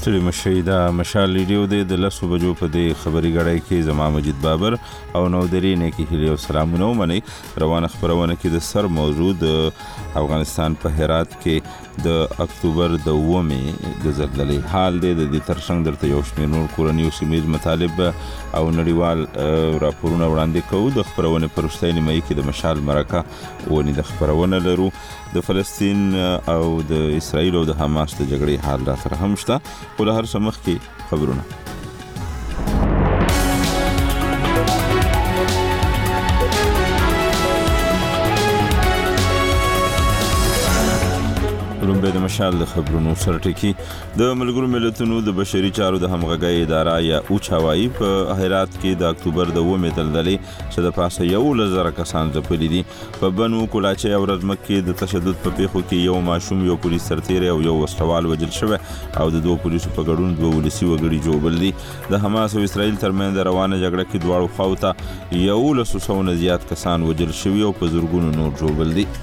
ستړي مشئ دا مشال ریډیو دی د 10 بجو په دې خبري غړای کې زما مجید بابر او نودری نه کې هلي او سلامونه ومني. روانه خبرونه کې د سر موضوع د افغانستان په هرات کې د اکتوبر د 9مې د زلزلې حال دی. د دې ترڅنګ درته یو شمېر نور کورنیو سیمې مطالب او نړیوال راپورونه وړاندې کوو. د خبرونه پر وروستۍ نیمه کې د مشال مرکه ونی د خبرونه لرو. د فلسطین او د اسرائیل او د حماس د جګړې حال را سره هم شته. ول هر سمخ کې خبرونه لومبه د مشال د خبرونو سرټکی. د ملګرو ملتونو د بشري چارو د همغږۍ اداره یا اوچاوای په هرات کې د اکتوبر د 9مې دلدلې چې د پاسه 1,000 کسان ځپلي دي. په بنو کولاچي او رزمک کې د تشدد په پیښو کې یو ماشوم یو پولیس سرتیری او یو وسلوال وژل شوی او د دوه پولیسو په ګډون دوه ولسي وګړي جوړبل دي. د حماس او اسرائیل ترمنځ روانه جګړه کې دواړو خواته 1,000 نه زیات کسان وژل شوی او په زرګونو نور جوړبل دي.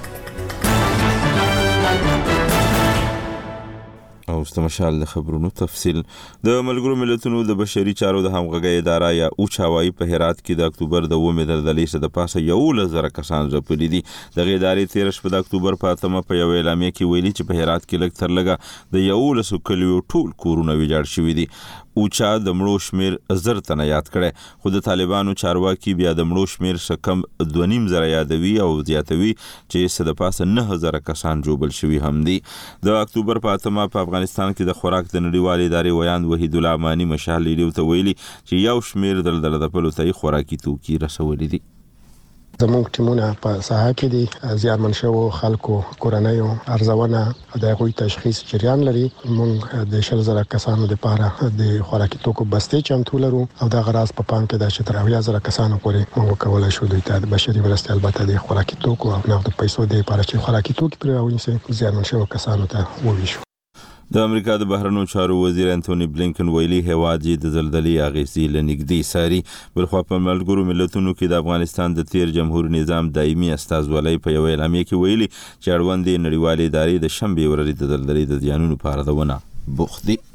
او استمشال د خبرونو تفصیل. د ملګرو ملتونو د بشري چارو د همغږۍ اداره یا اوچاوای په هرات کې د اکتوبر د 9مې دلدلې څخه د پاسه 1,000 کسان ځپلي دي. د ادارې 13 په اکتوبر په 8مه په یو اعلامیه کې ویلي چې په هرات کې لږ تر لږه د 1,000 کلیو ټول کورونه ویجاړ شوي دي. اوچا د مړو شمیر زر تنه یاد کړي، خو د طالبانو چارواکي بیا د مړو شمیر سکم 2.5 یادوي او زیاتوي چې څه د پاسه 9,000 کسان جوړبل شوي هم دي. د اکتوبر په 8مه په افغانستان کې د خوراک د نړیوالې ادارې ویاند وحید الله امانی مشال لیډیو ته ویلي چې یو شمیر دلدله د پلوتای خوراکي توکي رسولي دي. زموږ ټیمونه په ساحه کې دي، زیارمن شوو خلکو کورنیو ارزونه د هغوی تشخیص جریان لري. موږ د 1,000 کسانو لپاره د خوراکي توکو بستې چمتو لرو او د غراس په پام کې د 70,000 کسانو پورې موږ کولای شو د بشري مرستې البته د خوراکي توکو او نقد پیسو د لپاره چې خوراکي توکي پر راوړي زیارمن شوو کسانو ته وویشو. د امریکا د بهرنیو چارو وزیر انټونی بلینکن ویلي هیواد د زلزلې اغیزې لنګدي ساري. بلخو په ملګرو ملتونو کې د افغانستان د تیر جمهوریت نظام دایمي استازولۍ په یو اعلامیه کې ویلي چې اړوندې نړیوالې ادارې د شنبې ورځې د زلزلې د زیانونو په اړه ونه بوخت دي.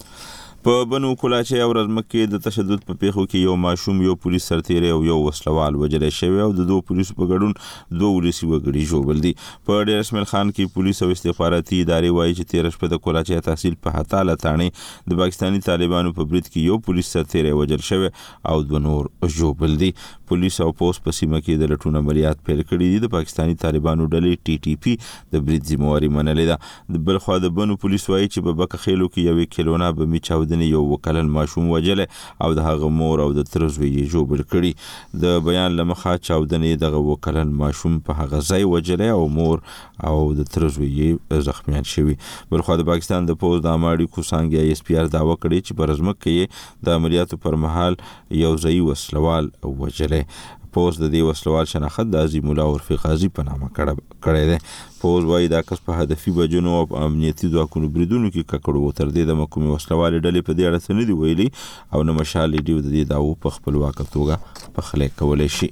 په بنو کولاچي او رزمک کې د تشدد په پیښو کې یو ماشوم یو پولیس سرتیری او یو وسلوال وژل شوی او د دوه پولیسو په ګډون دوه ولسي وګړي جوړبل دي. په ډیر اسماعیل خان کې پولیس او استخباراتي ادارې وایي چې 13 په د کولاچي تحصیل په هتاله تانې د پاکستاني طالبانو په برید کې یو پولیس سرتیری وژل شوی او دوه نور جوړبل دي. پولیس او پوس په سیمه کې د لټون عملیات پیل کړي دي. د پاکستاني طالبانو ډلې TTP د برید ذمہواری منلې ده. بلخو د بنو پولیس وایي چې په بکخېلو کې 1 کیلونه به می یو وکلن ماشوم وجل او د هغه مور او د ترزوی جوړبل کړي. د بیان لمخه چاودنې دغه وکلن ماشوم په هغه ځای وجل او مور او د ترزوی زخمیان شوی. بلخو د پاکستان د پوز د اماړي کوسانګي SPR داوا کړی چې برزمک کې د عملیاتو پر مهال یو ځای وسلوال وجل. پوز د دې وسلوال شناخت د عظیم الله عرفي قاضي په نامه کړی دی. پوز وايي دا کس په هدفي بجنو او امنیتي ځواکونو بریدونو کې ککړو تر دې د محکومي وسلوال ډلې په دې اړه څه نه دی ویلي او نه مشال لیډیو د دې داو په خپلواک توګه په خلک کولای شي.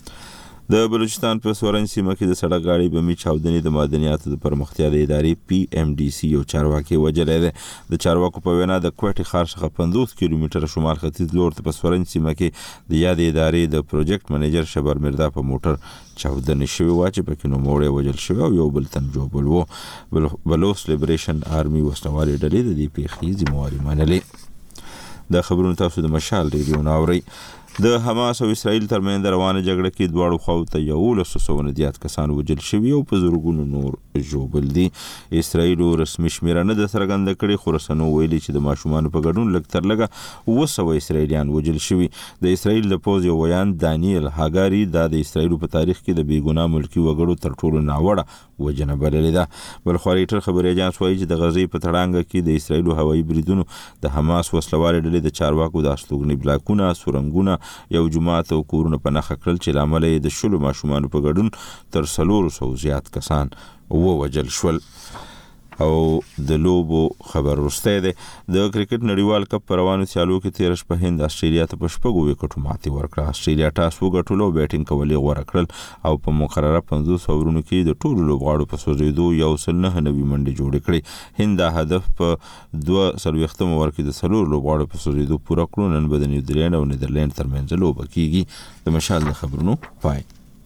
د بلوچستان په سورن سیمه کې د سړک غاړې بمي چاودنې د معدنیاتو د پرمختیا د ادارې PMDC یو چارواکي وجلې ده. د چارواکو په وینا د کوټي ښار څخه 50 کیلومتره شمال ختیځ لور ته په سورن سیمه کې د یادې ادارې د پروجیکټ منیجر شبر مردا په موټر چاودنې شوی و چې پکې نو موړې وجل شوی او یو بل تن جوړبل و. بلوچ لیبریشن آرمي وسلوالې ډلې د دې پیښې ذمہواری منلې. د خبرونو تاسو د مشال ریډیو ناوري. د حماس او اسرائیل ترمنځ روانه جګړه کې دواړو خواته 1,000 زیات کسان وژل شوي او په زرګونو نور جوړبل دي. اسرائیل رسمي شمیره نه د څرګنده کړې، خو رسنیو ویلي چې د ماشومانو په ګډون لږ تر لږه 200 اسرائیلیان وژل شوي. د اسرائیل د پوز یو ویاند دانیل هاګاری د اسرائیل په تاریخ کې د بیګناه ملکی وګړو تر ټولو ناوړه وجنه بللې ده. بلخو ریټر خبري اجانس وایي چې د غزې په تړانګه کې د اسرائیل هوایي بریدونو د حماس وسلوال ډلې د چارواکو د استوګنې بلاکونه سورنګونه یو جماعت او کورونه په نخښه کړل چې لامل یې د 10 ماشومان په ګډون تر 400 زیات کسان ووجل شول. او د لوبو خبر ورسته ده. د کرکټ نړیوال کپ پر روانو سیالو کې 13 په هند استرالیا ته په شپږو وکټو ماتې ورکړه. استرالیا ټاس وګټلو بیټینګ کولې غوړه کړل او په مقرره 50 اورونو کې د ټولو لوبغاړو په سوزیدو 109 منډې جوړې کړې. هند دا هدف په 2 اوور کې د سلور لوبغاړو په سوزیدو پوره کړو. نن به د نیوزیلند او نیدرلند ترمنځ لوبه کیږي. د مشال د خبرونو پای.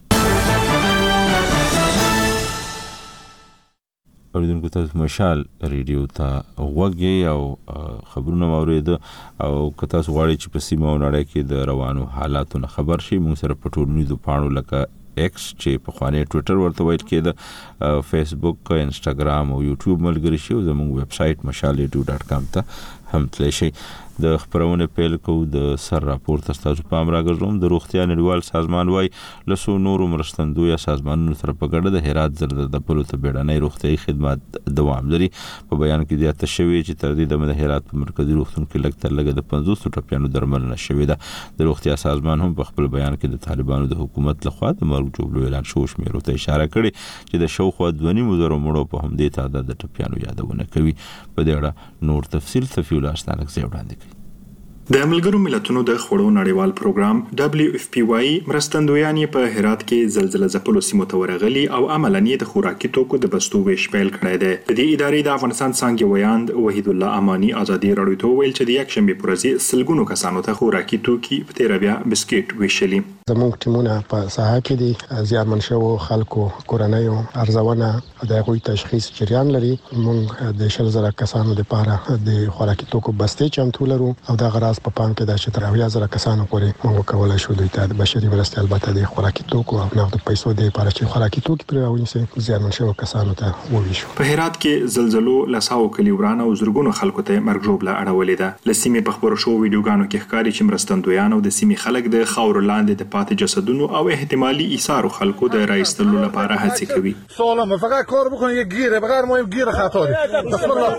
اوریدونکو تاسو مشال ریډیو ته وګورئ او خبرونه واورئ او که تاسو غواړئ چې په سیمه او نړۍ کې د روانو حالاتو خبر شئ موږ سره په ټولنیزو پاڼو لکه ایکس چې په خوانې ټوئیټر ورته وایي کېده فیسبوک انسټاګرام او یوټیوب ملګری شي او زموږ ویب سټ mashalradio.com ته هم تللی شئ. د خبرونه پیل کوو د سر راپور تاسو په امر راګرځوم. د روغتیا نړیوال سازمان وايي لسو نورو مرستندوی سازمانونو سره په ګډه د هرات زلزلې د پلو ته بیړنۍ روغتیايي خدمات دوام لري. په بیان کې زیاته شوی چې تر دې د هرات په مرکزی روغتون کې لږ تر لږه د 50 ټپیانو درملنه شوې ده. د روغتیا سازمان هم په خپل بیان کې د طالبانو د حکومت لخوا د مرګ جوړولو اعلان شوی شمیرو ته اشاره کړې چې د شاوخوا 2.5 مړو په همدې تعداد د ټپیانو یادونه کوي. په دې اړه نور تفصیل صفیول استانک زی وړاندې کوي. د ملګرو ملتونو د خوړو نړیوال پروګرام WFP وايي مرستندویان په هرات کې زلزلې ځپلو سیمو ته ورغلي او عملاً د خوراکي توکو د بستو ویش پیل کړی دی. د دې ادارې د افغانستان څنګه ویاند وحید الله امانی ازادي راډیو ته ویل چې د یک شنبه پر ورځ سلګونو کسانو ته خوراکي توکي په تیر بیا بسکټ ویشلي. زموږ ټیمونه په ساحه کې دي زیارمن شوو خلکو کورنیو ارزونه د غوي تشخیص جریان لري. موږ د 10000 کسانو لپاره د خوراکي توکو بستې چمتو لرو او د غراس په پام کې د 10000 کسانو پورې موږ کولای شو د اتحاد بشري مرستې البته د خوراکي توکو او نقد پیسو د لپاره چې خوراکي توکي پر راوړي زیارمن شوو کسانو ته وویشو. په هرات کې زلزلو لساو کلی ورانه او زرګونو خلکو ته مرګ جوړه اړولې ده. لسیمه په خبرو شو ویډیوګانو کې ښکاري چې مرستندویان او د سیمې خلک د خاور لاندې د پاتې جسدونو او احتمالي ایثار خلکو د رایستلو لپاره هڅې کوي. سلام فقط کار بکنید یک گیره بغیر مهم گیر خطاری بسم الله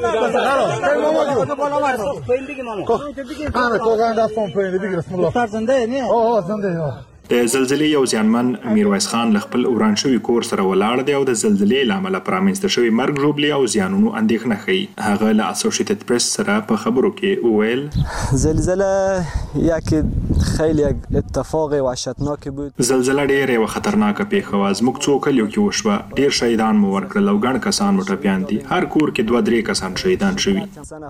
د زلزلې یو ځانمن میرویس خان خپل وران شوی کور سره ولاړ دی او د زلزلې لامل پرامنځته شوی مرګ جوړبلی او زیانونو اندېښنه کوي. هغه له اسوسییټډ پریس سره په خبرو کې وویل زلزله یک خیلی اتفاق وحشتناک بود. زلزله ډېره خطرناکه پیښه وه. زموږ څو کلیو کې وشوه. ډېر شهیدان مو ورکړل او ګڼ کسان مو ټپیان دي. هر کور کې 2-3 کسان شهیدان شوي.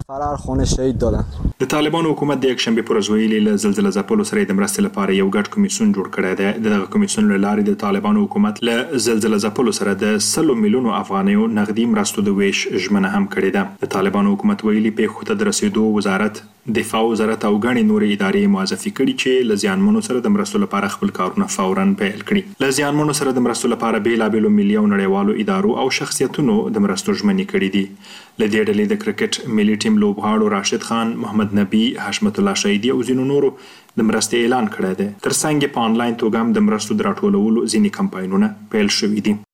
د طالبانو حکومت د یک شنبه پر ورځ ویلي له زلزلې ځپلو سره د مرستې لپاره یو ګډ کمیسیون جوړ کړی دی. دغه کمیسیون له لارې د طالبانو حکومت له زلزلې ځپلو سره د 100 میلیونو افغانیو نغدي مرستو د ویش ژمنه هم کړې ده. د طالبانو حکومت ویلي پیښو ته د رسیدو وزارت دفاع وزارت او غړي نورې ادارې موظفي کړي چې له زیانمنو سره د مرستو لپاره خپل کارونه فوراً پیل کړي. له زیانمنو سره د مرستو لپاره بیلابېلو ملي او نړیوالو ادارو او شخصیتونو د مرستو ژمنې کړي دي. له دې ډلې د کرکټ ملي ټیم لوبغاړو راشد خان، محمد نبی، حشمت الله شهیدي او ځینو نورو د مرستې اعلان کړی دی. ترڅنګ په انلاین توګه هم د مرستو د راټولولو ځینې کمپاینونه پیل شوي دي.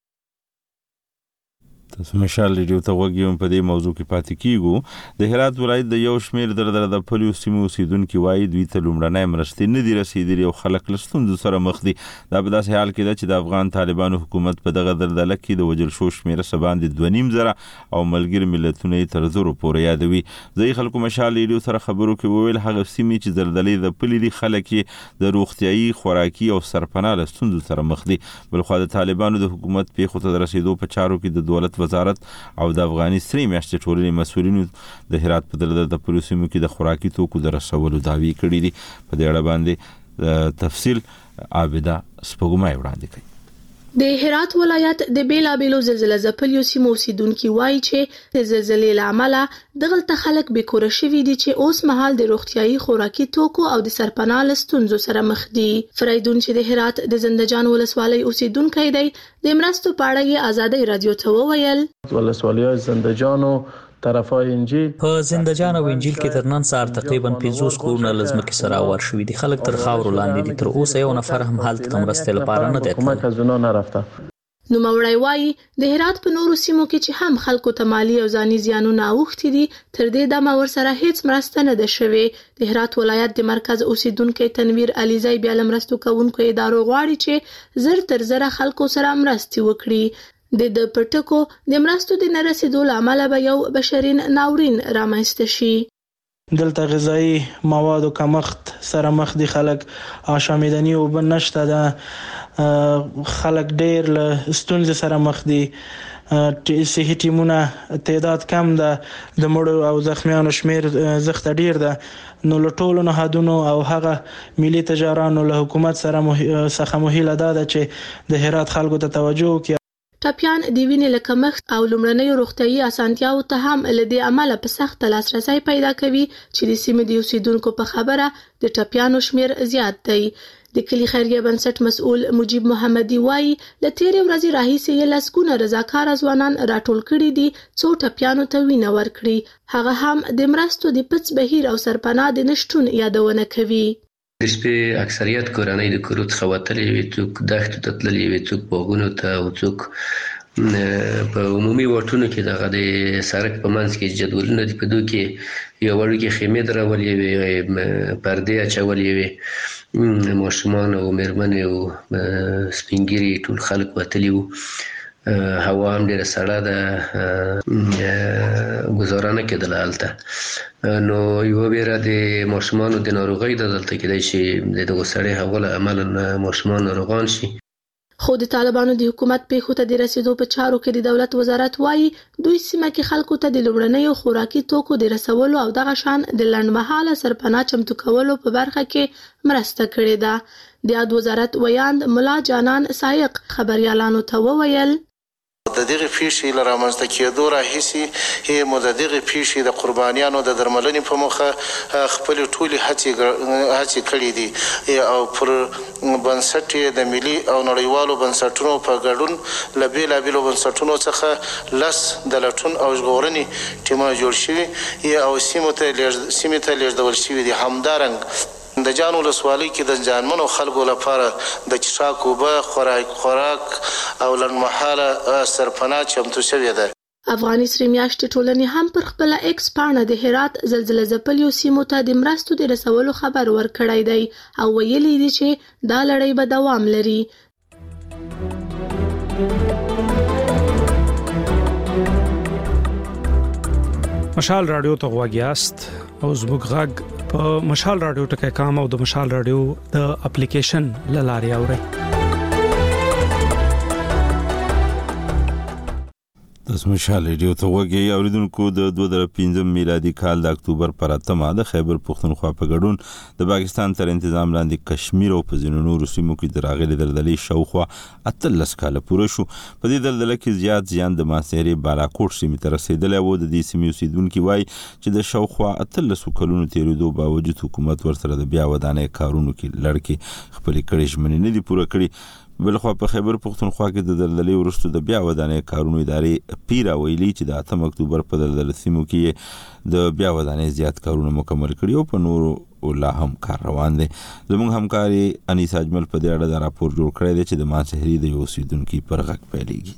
تاسو مشال ریډیو ته وګورئ. په دې موضوع کې پاتې کیږو. د هرات ولایت د یو شمیر د پلیو سیمو اوسیدونکو وایي دوی ته لومړنۍ مرستې نه دي رسیدلې او خلک له ستونزو سره مخ دي. دا په داسې حال کې ده چې د افغان طالبانو حکومت په دغه دلدله کې د وژل شو شمیره باندې 2.5 او ملګري ملتونه یې تر زرو پورې یادوي. ځینې خلکو مشال ریډیو سره خبرو کې وویل هغه سیمې چې دلدلې د پلي دي خلک یې د روغتیايي خوراکي او سرپناه له ستونزو سره مخ دي. بلخوا د طالبانو د حکومت پیښو ته رسیدو په چارو کې د دولت وزارت او د افغاني سری میاشتې ټولنې مسؤلینو د هرات په دلدله د پولیسو کې د خوراکي توکو د رسولو دعوی کړې دي. په دې اړه باندې تفصیل عابده سپوږمۍ وړاندې کوي. د هرات ولایت د بیلابېلو زلزلې ځپلو سیمو اوسیدونکو وایي چې د زلزلې لامل دغلته خلک بیکوره شوي دي چې اوس مهال د روغتیايي خوراکي توکو او د سرپناه له ستونزو سره مخ دي. فریدون چې د هرات د زنده‌جان ولسوالۍ اوسیدونکی دی د مرستو په اړه یې ازادي رادیو ته وویل ولسوالۍ زنده‌جان طرفای انجیل په زنده‌جان او انجیل کې تر نن سهار تقریبا 50 کورونه لزمکې سره اور شوي دي. خلک تر خاورو لاندې دي. تر اوسه یو نفر هم هلته مرستې لپاره نه دی تللی. نوموړی وایي د هرات په نورو سیمو کې چې هم خلکو ته مالی او ځاني زیانونه اوښتي دي تر دې دمه ورسره هیڅ مرسته نه ده شوې. د هرات ولایت د مرکز اوسیدونکو تنویر علیزی بیا له مرستو کوونکو ادارو غواړي چې زر تر زره خلکو سره مرستې وکړي. د پټکو د مرستو د نرسیدو لامل به یو بشرین ناورین رامنځته شي. دلته غذایی موادو کمښت سره مخ دي خلک، شامیدنی او بنشته ده، خلک ډیر له ستونزې سره مخ دي، صحي ټیمونه تعداد کم ده، د مړو او زخمیانو شمیر زخته ډیر ده. نو له ټولو نهادونو او هغه ملي تجارانو له حکومت څخه مهیله ده چې د هرات خلکو ته توجه وکړي. ټپیان د وینې له کمښت او لومړنیو روغتیايي اسانتیاو ته هم له دې امله په سخت لاسرسی پیدا کوي چې د سیمې د اوسیدونکو په خبره د ټپیانو شمیر زیات دی. د کلی خیریه بنسټ مسؤل مجیب محمدي وایي له تیرې ورځې راهیسې یې لسګونه رضاکاره ځوانان راټول کړي دي څو ټپیانو ته وینه ورکړي. هغه هم د مرستو د پڅ بهیر او سرپناه د نشټون یادونه کوي. د شپې اکثریت کورنۍ د کورو څخه وتلې وي، څوک دښتو ته تللي وي، څوک باغونو ته او څوک په عمومي واټونو کې دغه د سړک په منځ کې جدولونه دي، په دوی کې یو وړوکې خیمې درولې وي، پردې اچولې وي، ماشومان او مېرمنې او سپین ږیري ټول خلک وتلي وو. هوا هم ډېره سړه ده، ګزاره نه کېدله هلته. نو یوه ویره د ماشومانو د ناروغۍ ده، دلته کېدای شي د دغو سړې هوا له امله ماشومان ناروغان شي. خو د طالبانو د حکومت پیښو ته د رسیدو په چارو کې د دولت وزارت وایي دوی سیمه کې خلکو ته د لومړنیو خوراکي توکو د رسولو او دغه شان د لنډمهاله سرپناه چمتو کولو په برخه کې مرسته کړې ده. د یاد وزارت ویاند ملا جانان سایق خبريالانو ته وویل د دغه پیښې له رامنځته کېدو راهیسې مو د دغه پیښې د قربانیانو د درملنې په موخه خپلې ټولې هڅې کړې دي او پر بنسټ د ملي او نړیوالو بنسټونو په ګډون له بېلابېلو بنسټونو څخه لس د لټون او ژغورنې ټیمونه جوړ شوي او سیمې ته لیږدول شوي دي. همدارنګه د جان ولسوالۍ کې د ځانمنو خلکو لپاره د څښاک اوبه، خوراک او لنډمهاله سرپناه چمتو شوې ده. افغاني سرې میاشتې ټولنې هم پر خپله ایکس پاڼه د هرات زلزله ځپلیو سیمو ته د مرستو د رسولو خبر ورکړی دی او ویلي دي چې دا لړۍ به دوام لري. مشال رادیو ته غوږ یاست او زموږ غږ په مشال رادیو ټکی کام او د مشال رادیو د اپلیکیشن لارې اورئ. د مشال رادیو ته غوږی اوریدونکو د 2015 میلادي کال د اکتوبر پر 8 د خیبر پختونخوا په ګډون د پاکستان تر انتظام لاندې کشمیر او په ځینو نورو سیمو کې د راغلي دلدلې شاوخوا 18 کاله پوره شو. په دې دلدله کې زیات زیان د ماسيري بالاکوټ سیمې ته رسیدلی و. د دې سیمې اوسیدونکي وایي چې د شاوخوا 18 کلونو تیریدو باوجود حکومت ورسره د بیا ودانۍ کارونو کې لړکې خپلې کړې ژمنې نه دي پوره کړې. بلخوا په خیبر پختونخوا کې د دلدلې وروسته د بیا ودانۍ کارونو ادارې پیرا ویلي چې د 8 اکتوبر په دلدله سیمو کې د بیا ودانۍ زیات کارونه مکمل کړي او په نورو لا هم کار روان دي. زموږ همکاري انیس اجمل په دې اړه د راپور جوړ کړی دی چې د ماسهري د اوسیدونکو پر غږ پیلېږي.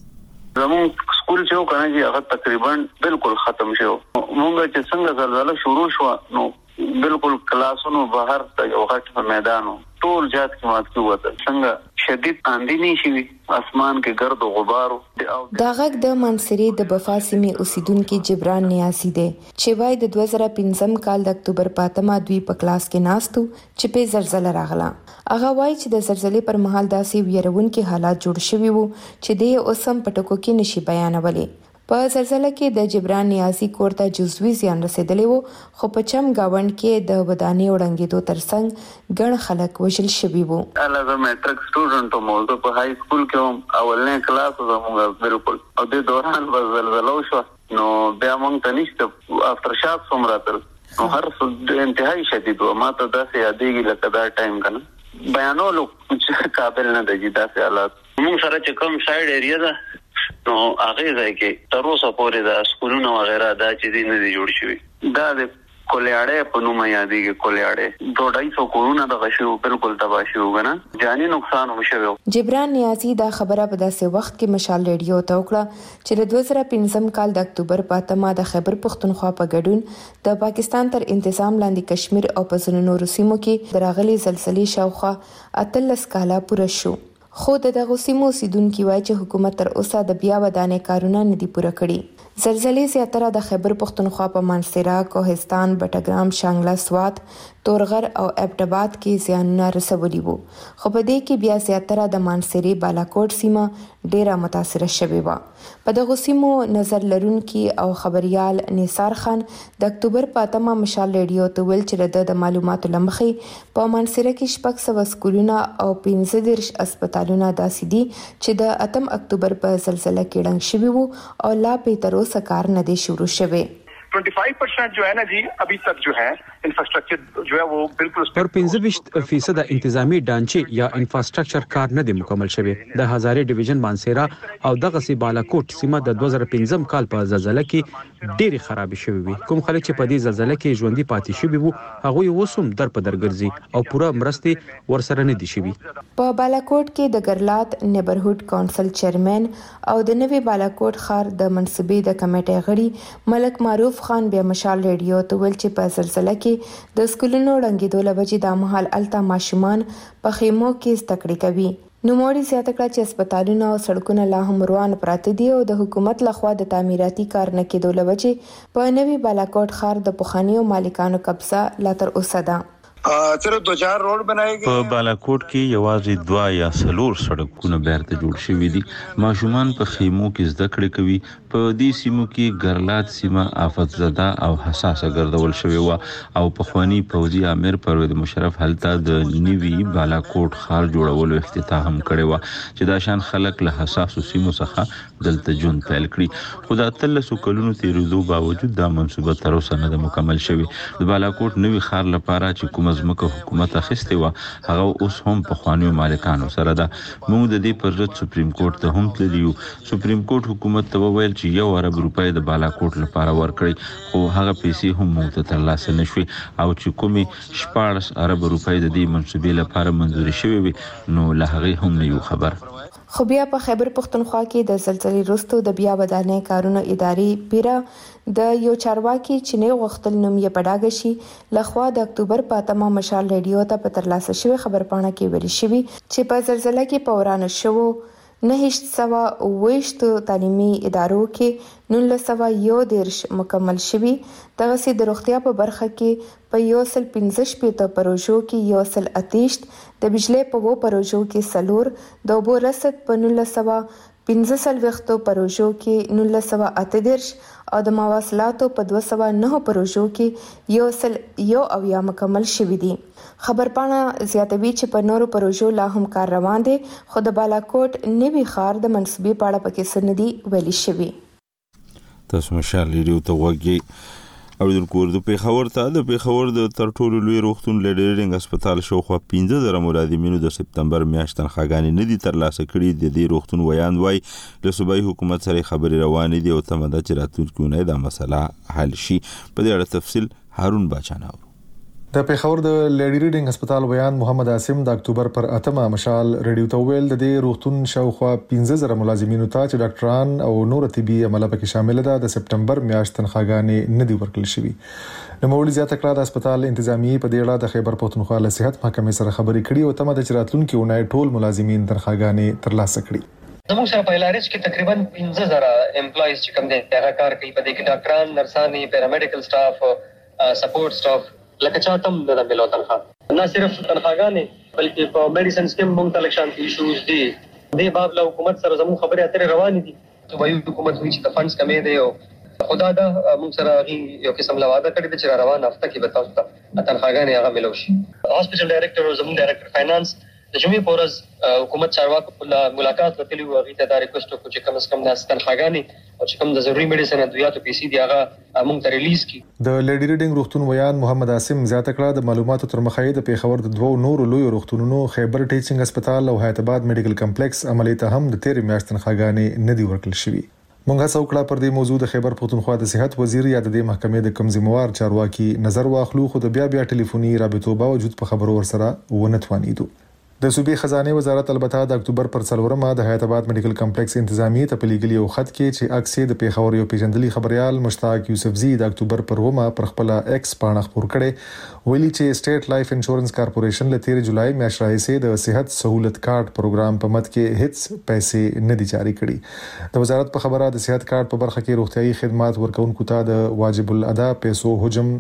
زموږ سکول چې وکړه چې هغه تقریبا بالکل ختم شو. موږ چې څنګه زلزلہ شروع شو نو بالکل کلاسونو بهر ته یو غټ میدانو ټول جات کې مات کېوته. څنګه شدید اندی نشي اسمان کې ګرد او غبار. دا غږ د منصري د بفاسمي اوسیدونکو جبران نیاسي دی چې وای د 2015 کال د اکتوبر په 8 دوی په کلاس کې ناستو چې په زلزلہ راغله. هغه وای چې د زلزلې پر مهال داسې ویرونکي حالات جوړ شوي وو چې د اوسم پټکو کې نشي بیانولې. په زلزلہ کې د جبران نیاسي کور ته جزوي زیان رسیدلی وو خو په چم گاوند کې د ودانۍ وړاندېدو ترڅنګ ګڼ خلک وژل شوي وو. الګا میټرک سټوډنټ مو په های سکول کې اولنې کلاس زموږ بالکل او د دوران زلزلہ شو نو بیا موږ ته نشته افتر شاک څومره تر نو هر څه انتهایی شدید و. ما ته داسې یادېږي لکه دا ټایم کنه بیانولو قابل نه دی داسې حالات. موږ سره چې کوم سایډ ایریا ده نو هغه ځای کې تر اوسه پورې د سکولونو وغیرہ دا چې نه دي جوړ شوي. دا د کولیاړې په نوم یادېږي. کولیاړې 250 کورونه د غشو بالکل تباہ شو غنه جاني نقصان هم شوی. جبران نیازي دا خبره په داسې وخت کې مشال ریډیو ته وکړه چې د 2015 کال د اکتوبر په 8 د خیبر پختونخوا په ګډون د پاکستان تر انتظام لاندې کشمیر او په ځینو نورو سیمو کې د راغلي زلزلې شاوخوا 18 کاله پوره شو. خو دغه سیمو اوسیدونکي وایي چې حکومت تر اوسه د بیا ودانې کارونه نه دي پوره کړي. زلزلې زیاتره د خیبر پختونخوا په مانسیرا، کوهستان، بټګرام، شانګله، سوات، تورغر او ابټاباد کې زیانونه رسولي وو، خو په دې کې بیا زیاتره د مانسیري بالاکوټ سیمه ډیره متاثره شوې وه. په دغه سیمو نظر لرونکي او خبريال نثار خان د اکتوبر په 8 مشال ریډیو ته ویل چې د معلوماتو لمخې په مانسیرا کې 600 سکولونه او 15 اسپیټالونه داسې دي چې د 8 اکتوبر په زلزلہ کې ړنګ شوي وو او لا په تر اوسه کار نه دی شروع شوی. 25% जो है ना जी अभी तक जो है इंफ्रास्ट्रक्चर जो है वो बिल्कुल पर 25% انتظامی ढांचे या انفراستراکچر کار نه دی مکمل شوی. د هزارې ډیویژن مانسیرا او دغه سی بالاکوټ سیمه د 2015 کال په زلزلہ کې ډېری خراب شوی وي. کوم خلک چې په دې زلزلہ کې ژوندۍ پاتې شوی وو هغه وسوم در په درګرځي او پوره مرستې ورسره نه دي شوی. په بالاکوټ کې د ګرلات نیبرهود کونسل چیرمن او د نوي بالاکوټ ښار د منصبې د کمیټې غړي ملک معروف خان بیا مشال ریډیو ته ویل چې په زلزلہ کې د سکولونو ړنګېدو له وجې د مهال الته ماشومان په خیمو کې زده کړې کوي. نوموړي زیاته کړه چې اسپیټالونه او سړکونه لا هم روان پراته دي او د حکومت لخوا د تعمیراتي کار نه کېدو له وجې په نوي بالاکوټ ښار د پخوانیو مالکانو قبضه لا تر اوسه ده. صرف 2-4 روډ بنائے گئے. په بالاکوټ کې یوازې 2 یا 3 سړکونه بیرته جوړ شوي دي. ماشومان په خیمو کې زده کړې کوي. په دې سیمو کې ګرلات سیمه آفت زده او حساسه ګرځول شوې و او پخوانی پوځي امیر پرویز مشرف هلته د نیوي بالاکوټ ښار جوړولو افتتاح هم کړی و چې دا شان خلک له حساسو سیمو څخه دلته ژوند پیل کړي. خو د 13 کلونو تیریدو باوجود دا منصوبه تر اوسه نه ده مکمل شوې. د بالاکوټ نوي ښار لپاره چې کوم ځمکه حکومت اخیستې و هغه اوس هم په خوانیو مالکانو سره ده. موږ د دې پر ضد سپریم کورټ ته هم تللی یو. سپریم کورټ حکومت ته وویل چې 1 ارب روپۍ د بالاکوټ لپاره ورکړي، خو هغه پیسې هم موږ ته ترلاسه نشوي او چې کومې 14 ارب روپۍ د دې منصوبې لپاره منځوري شوې وي نو له هغې هم نه یو خبر. خو بیا په خیبر پختونخوا کې د زلزلې وروسته د بیا ودانۍ کارونو ادارې پیره د یو چارواکي چې نه غوښتل نوم یې په ډاګه شي لخوا د اکتوبر په 8 مشال ریډیو ته په ترلاسه شوی خبرپاڼه کې ویل شوی چې په زلزلہ کې په ورانه شوو 920 تعلیمي ادارو کې 1911 مکمل شوي. دغسې د روغتیا په برخه کې په 115 پروژو کې 128 د بجلی په 2 پروژو کې 4 د اوبو رسد په 1945 پروژو کې 1938 او د مواصلاتو په 209 پروژو کې 1 مکمل شوي دي. خبرپاڼه زیاتوي چې په نورو پروژو لا هم کار روان دي، خو د بالاکوټ نوي ښار د منصوبې په اړه پکې څه نه دي ویلي شوي. تاسو مشال ریډیو ته وګورئ. اوریدونکو د پیښور ته د پیښور د تر ټولو لوی روغتون لیډرینګ هسپتال شاوخوا 15,000 ملازمینو د سپتمبر میاشت تنخواګانې نه دي ترلاسه کړي. د دې روغتون ویاند وایي له صوبایي حکومت سره خبرې روانې دي او تمه ده چې راتلونکي اونۍ دا مسله حل شي. په دې اړه تفصیل هارون باچانه. د پیښور د لیډی ریډینګ هسپتال ویان محمد عاصم د اکتوبر پر 8 مشال ریډیو ته ویل د دې روغتون شاوخوا 15,000 ملازمینو ته چې ډاکټران او نور طبي عمله پکې شامل ده د سپتمبر میاشت تنخواګانې نه دي ورکړل شوي. نوموړي زیاته کړه د هسپتال انتظامی په دې اړه د خیبر پختونخوا له صحت محکمې سره خبرې کړي او تمه ده چې راتلونکي اونۍ ټول ملازمین تنخواګانې ترلاسه کړي. زموږ سره په لارج کې تقریبا 15,000 امپلایز چې کوم دي هغه کار کوي. په دې کې ډاکټران، نرسانې، پیرامیډیکل سټاف، سپورټ سټاف لکه چاته هم د ملو تنخواه نه صرف تنخواګانې بلکې په میډیسنز کې هم ته لکشان ایشوز دي. دې باب له حکومت سره زموږ خبرې اترې روانې دي. صوبایي حکومت وایي چې د فنډز کمې دی او خدا دا موږ سره یو قسم لا وعده کړې ده چې روانه هفته کې به تاسو ته تنخواګانې هغه ملو شي. هاسپټل ډایریکټر او زموږ ډایریکټر فاینانس د جمعې په ورځ حکومت چارواکو له ملاقات وکړي او هغې ته دا ریکوست وکړو چې کم از کم د تنخواګانې او چې کوم د ضروري میډیسن ادویاتو پیسې دي هغه موږ ته ریلیز کړي. د لیډی ریډینګ روغتون ویان محمد عاصم زیاته کړه د معلوماتو تر مخه د پیښور د 2 نورو لوی روغتونونو خیبر ټیچینګ هسپتال او حیات آباد میډیکل کمپلیکس عملي ته هم د 13 میاشت تنخواګانې نه دي ورکړل شوي. مونږ هڅه وکړه پر دې موضوع د خیبر پختونخوا د صحت وزیر یا د دې محکمې د کم ذمہوار چارواکي نظر واخلو، خو د بیا ټلیفوني رابطو باوجود په خبرو ورسره ونه توانیدو. د صوبې خزانه وزارت البته د اکتوبر پر 4 د حیات آباد میډیکل کمپلیکس انتظامی ته پلیګلی او خط کې چې اکسي د پیښور یو پیژندلي خبريال مشتاق یوسفزی د اکتوبر پر 9 پر خپل ایکس باندې خبر کړي ویلي چې سټیټ لایف انشورنس کارپوریشن له 13 جولای میاشتې راهیسې د صحت سہولت کارت پروګرام په مد کې هیڅ پیسې نه دي جاری کړي. د وزارت په خبره د صحت کارت په برخه کې روغتيایي خدمات ورکونکو ته د واجب الادا پیسو حجم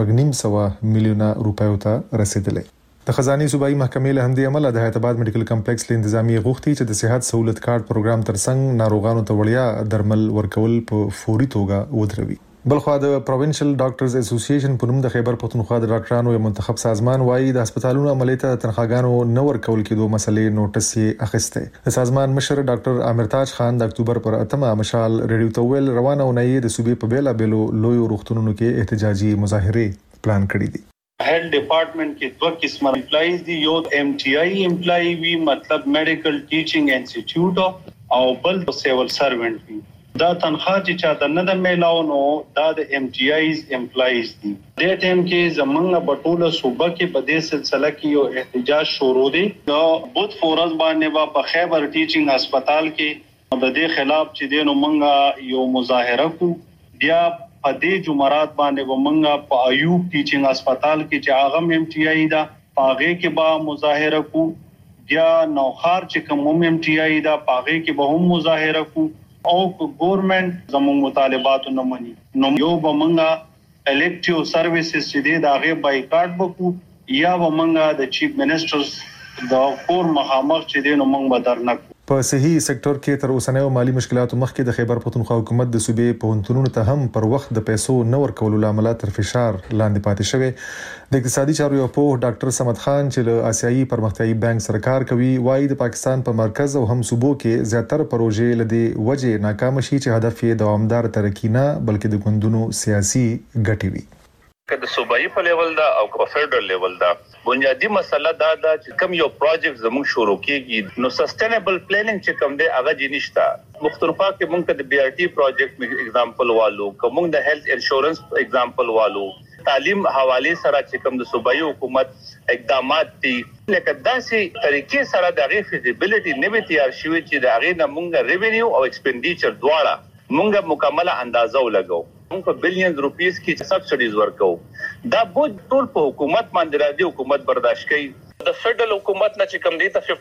9.5 میلیونه روپیو ته رسیدلې. د خزانه صوبایي محکمې له همدې عمله د حیات آباد میډیکل کمپلیکس له انتظامی غوښتي چې د صحت سہولت کارت پروګرام ترڅنګ ناروغانو ته وړیا درمل ورکول په فوري توګه ودروي. بلخوا د پروینشل ډاکټرز اسوسییشن په نوم د خیبر پختونخوا د ډاکټرانو یو منتخب سازمان وايي د هسپتالونو عملیات تنخواګانو نه ورکول کېدو مسلې نوټس یې اخیسته. د سازمان مشر ډاکټر عامرتاج خان د اکتوبر پر 8 مشال ریډیو ته ویل روانه اونۍ د صوبې په بیلا بیلو لوی روغتونونو کې احتجاجي مظاهره پلان کړي دي. हेल्थ डिपार्टमेंट के दो किस्म एम्प्लॉइज दी यो एमटीआई एम्प्लॉई भी मतलब मेडिकल टीचिंग इंस्टीट्यूट او बल सिविल सर्वेंट भी دا تنخواه چې چاته نه د میلاو نو دا د MTIs امپلایز دي. د ټیم کې زمونږ بټوله صوبه کې په دې سلسله کې یو احتجاج شروع دی. دا بوت فورز باندې په خیبر ټیچینګ هسپتال کې د دې خلاف چې دینو مونږه یو مظاهره کو بیا په دې جمعرات باندې ومنګه په ایوب ټیچینګ هسپتال کې چې هغه MTI دا پاغه کې با مظاهره کو بیا نوخار چې کوم MTI دا پاغه کې به هم مظاهره کو او ګورنمنت زموږ مطالبات نه مني نو یو ومنګه الکټیو سرویسز چې دی دا غي بایکاټ وکړو یا ومنګه د چیف منسٹرز دا کور مخامخ چې دی نو موږ بدرنک په صحي سکتور کې تر اوسنۍ مالی مشکلاتو مخکې د خیبر پختونخوا حکومت د صوبې پوهنتونونو ته هم پر وخت د پیسو نه ورکولو لامل تر فشار لاندې پاتې شوی. د اقتصادي چارو یو په ډاکټر صمد خان چې له آسیایي پرمختیایي بانک سره کار کوي وايي د پاکستان په مرکز او هم صوبو کې زیاتره پروژې لدی وجه ناکام شي چې هدف یې دوامدار ترقی نه بلکې د ګوندونو سیاسي ګټې وي. د صوبایي په لیول دا او په فدرل لیول دا بنیادی مسله دا چې کوم یو پروجیکټ زموږ شروع کیږي نو سستینبل پلانینګ چې کوم دی هغه جنشتا مختلفه کې موږ د BRT پروجیکټ اگزامپل والو کوم د هیلث انشورنس اگزامپل والو تعلیم حواله سره چې کوم د صوبایي حکومت اقدامات دي لکه داسې طریقې سره د غي فیزیبিলিټي نه تیار شوی چې د غي نه موږ ریوینیو او ایکسپنډیچر دواړه موږ مکمله اندازه ولګو موږ په بلین روپیز کې سبسډیز ورکو دا بوج ټول په حکومت باندې راځي حکومت برداشت کوي د فدرل حکومت نه چې کوم دی ته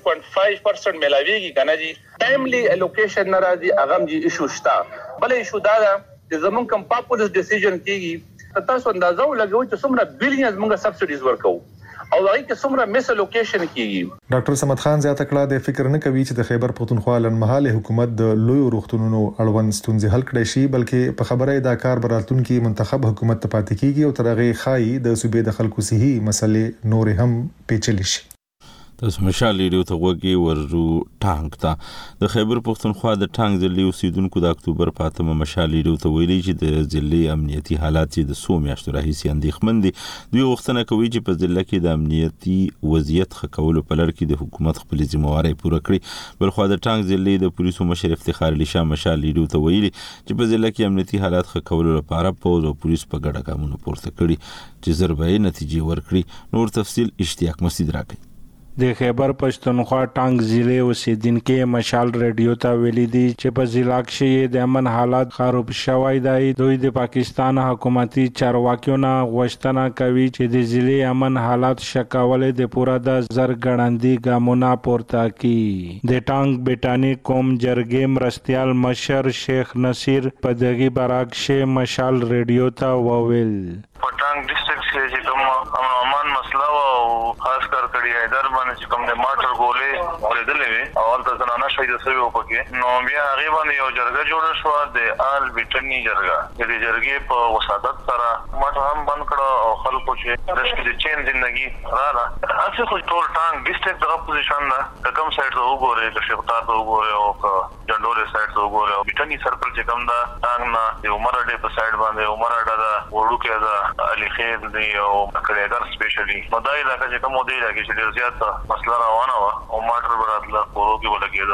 57.5% ملاويږي کنه جی ټایملی الوکیشن ناراضي اغم جی ایشو شتا بل ایشو دا چې زمون کوم پاپولیس ډیسیژن کیږي تاسو اندازه ولګوي چې څومره بلینز موږ سبسډیز ورکو او هغه کې څومره میس الوکیشن کیږي. ډاکټر صمد خان زیاته کړه د فکر نه کوي چې د خیبر پختونخوا لنمحاله حکومت د لوی روغتونونو اړوند ستونزې حل کړي شي بلکې په خبره دا کار براتونکو منتخب حکومت ته پاتې کیږي او ترغه خای د صوبې د خلکو صحي مسلې نور هم پیچلې شي. تاسو مشال ریډیو ته وګورئ ورو ټانک ته د خیبر پختونخوا د ټانک ضلع اوسیدونکو د اکتوبر په 8 مشال ریډیو ته ویلي چې د ضلع امنیتي حالات د سو میاشتو راهیسې اندېښمن دي. دوی غوښتنه کوي چې په ضلع کې د امنیتي وضعیت ښه کولو په لړ کې د حکومت خپل ځمواري پوره کړي. بلخو د ټانک ضلع د پولیسو مشر افتخار علي شاه مشال ریډیو ته ویلي چې په ضلع کې امنیتي حالات ښه کولو لپاره پوز او پولیس په ګډه ګامونه پورته کړي چې ضربې نتیجې ورکړي. نور تفصیل اشتیاق مسعود راکړي. د خیبر پښتونخوا ټانک ضلع اوسیدونکو مشال ریډیو ته ویلي دي چې په ضلع کې د امن حالات خراب شوی دی. دوی د پاکستان حکومتي چارواکیو نه غوښتنه کوي چې د ضلع امن حالات شکول د پوره د زرګړندې ګامونه پورته کړي. د ټانک بیٹانی قوم جرګې مرستيال مشر شیخ نصیر په دغه براکشه مشال ریډیو ته وویل په ټانک ډیسټریکټ کې چې کوم امن امان مسله او خاص کر کړي حیدر باندې چې کوم د ماټر ګولې ورېدلې وي او البته زنانه شهید شوی و پکې نو بیا هغه باندې یو جرګه جوړه شو د آل بیٹنی جرګه د جرګې په وسادت سره ماټر هم بند کړه او خلکو چې د چین ژوندۍ رااله اصل خو ټول ټانک ډیسټریکټ د اپوزیشن دا کوم سایډ ته وګورئ د شیخدار ته وګورئ او جندولې سایډ ته وګورئ او بیٹنی سرکل چې کوم دا ټانک نه د عمر اډې په سایډ باندې عمر اډه دا وړو کې دا علي خیر دی او کړهګر سپیشلی نو دا علاقې چې کوم دی راځي چې ډیر زیات مسله روانه و او ماټر براتله کورو کې ولګېدو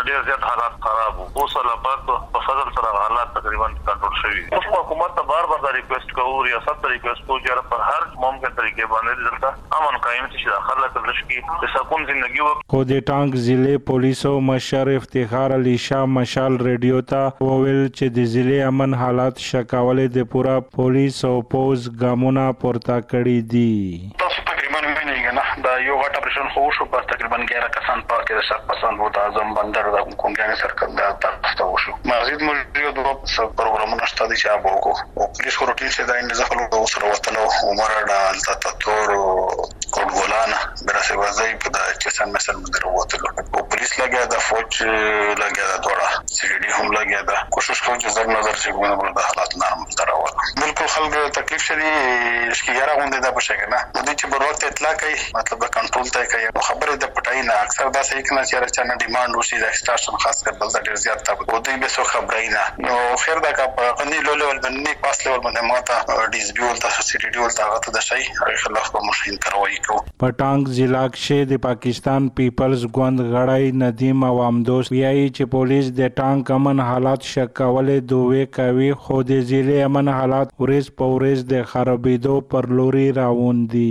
ډیر زیات حالات خراب وو. اوس الله پاک په فضل سره حالات تقریبا کنټرول شوي. اوس حکومت ته بار دا ریکوست کوو، ریاست ته ریکوست کوو چې پر هر ممکن طریقې باندې دلته امن قائم شي، خلک لشکي د سکون ژوندۍ وکړي. خو د ټانک ضلع پولیسو مشر افتخار علي شاه مشال ریډیو ته وویل چې د ضلع امن حالات شکولې د پورا پولیس او پوز ګامونه پورته کړي دي. تاسو تقریبا وینئ نه دا یو غټ اپریشن خو شو، په تقریبا 11 کسان پاکه د سرپرسان وو، د اعظم بندر د کومګان سرکل د طرف ته وشو. مزید موجود وو پروګرامونه شته دي چې ابو کو پولیس خو روټین څه داین ځخلو د سره وتلو عمر د تطور کوډګولان برسه وځي په د چسن مثلا مندر وتلو او پولیس لګیا د فوج لګیا د دوړه سیډي هم لګیا د کوشش کوي چې زر نظر چې موږ د حالات نرم تراول. بالکل خلک تکلیف شدي شکیګرا غونډه د بشکنه د دې چې په وخت اطلاع کوي مطلب د کنټرول ته کوي خبره د پټای نه اکثر دا صحیح کنه چې راځنه ډیماند وشي د ایکسټراشن خاص کر بل ډیر زیات تا و دوی به سو خبرای نه نو خیر دا کا غنی لو لیول باندې پاس لیول باندې ماته ډیس بي ولته سټیډي ولته هغه ته د شي خلاف په مشین کاروي کو. پټانګ ضلع کې د پاکستان پیپلز ګوند غړی ندیم عوام دوست ویایي چې پولیس د ټانک امن حالات شکولې دوه کوي، خو د ضلع امن حالات ورځ په ورځ د خرابېدو پر لوري روان دي.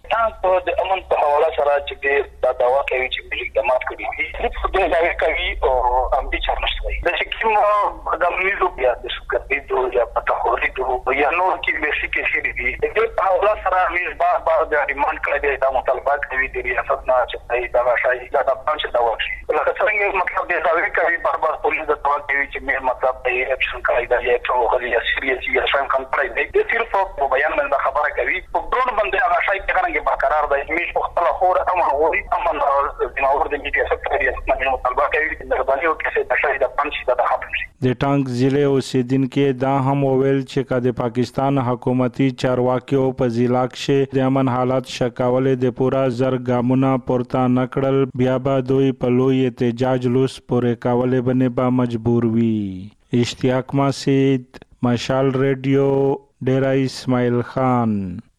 په د امن په حواله سره چې دا داوا کوي چې ملي اقدامات کوي هیڅ د ځای کوي او امدي چرنشوي د کوم د میزو بیا د شکرې دوه یا پټهوري دوه یا نور کې بیسیک شي دي د په حواله سره میز بار د ډیماند کړی دا مطالبات کوي د ریاست نه چې دا شای دا د پنځه دا وشي لکه څنګه مطلب د ځای کوي بار پولیس د دوا کوي چې مې مطلب د اکشن کوي دا یو څه یا سیریس یا شان کم کړی دی صرف په بیان باندې خبره کوي په ډرون باندې هغه شای څنګه برقرار دی میش خپل خور امن غوري امن د نور د میډیا سکتور یې څنګه مطالبه کوي د باندې کې د شای د پنځه د حق شي. د ټانک ضلع اوسیدونکو دا هم وویل چې د پاکستان حکومتي چارواکیو په ضلع کې د امن حالات شکولې د پورا زر ګامونه پورته نکړل، بیا به دوی په لوی احتجاج لوس پورې کولې باندې به مجبور وي. اشتیاق ماسید، مشال ریډیو، ډیرا اسماعیل خان.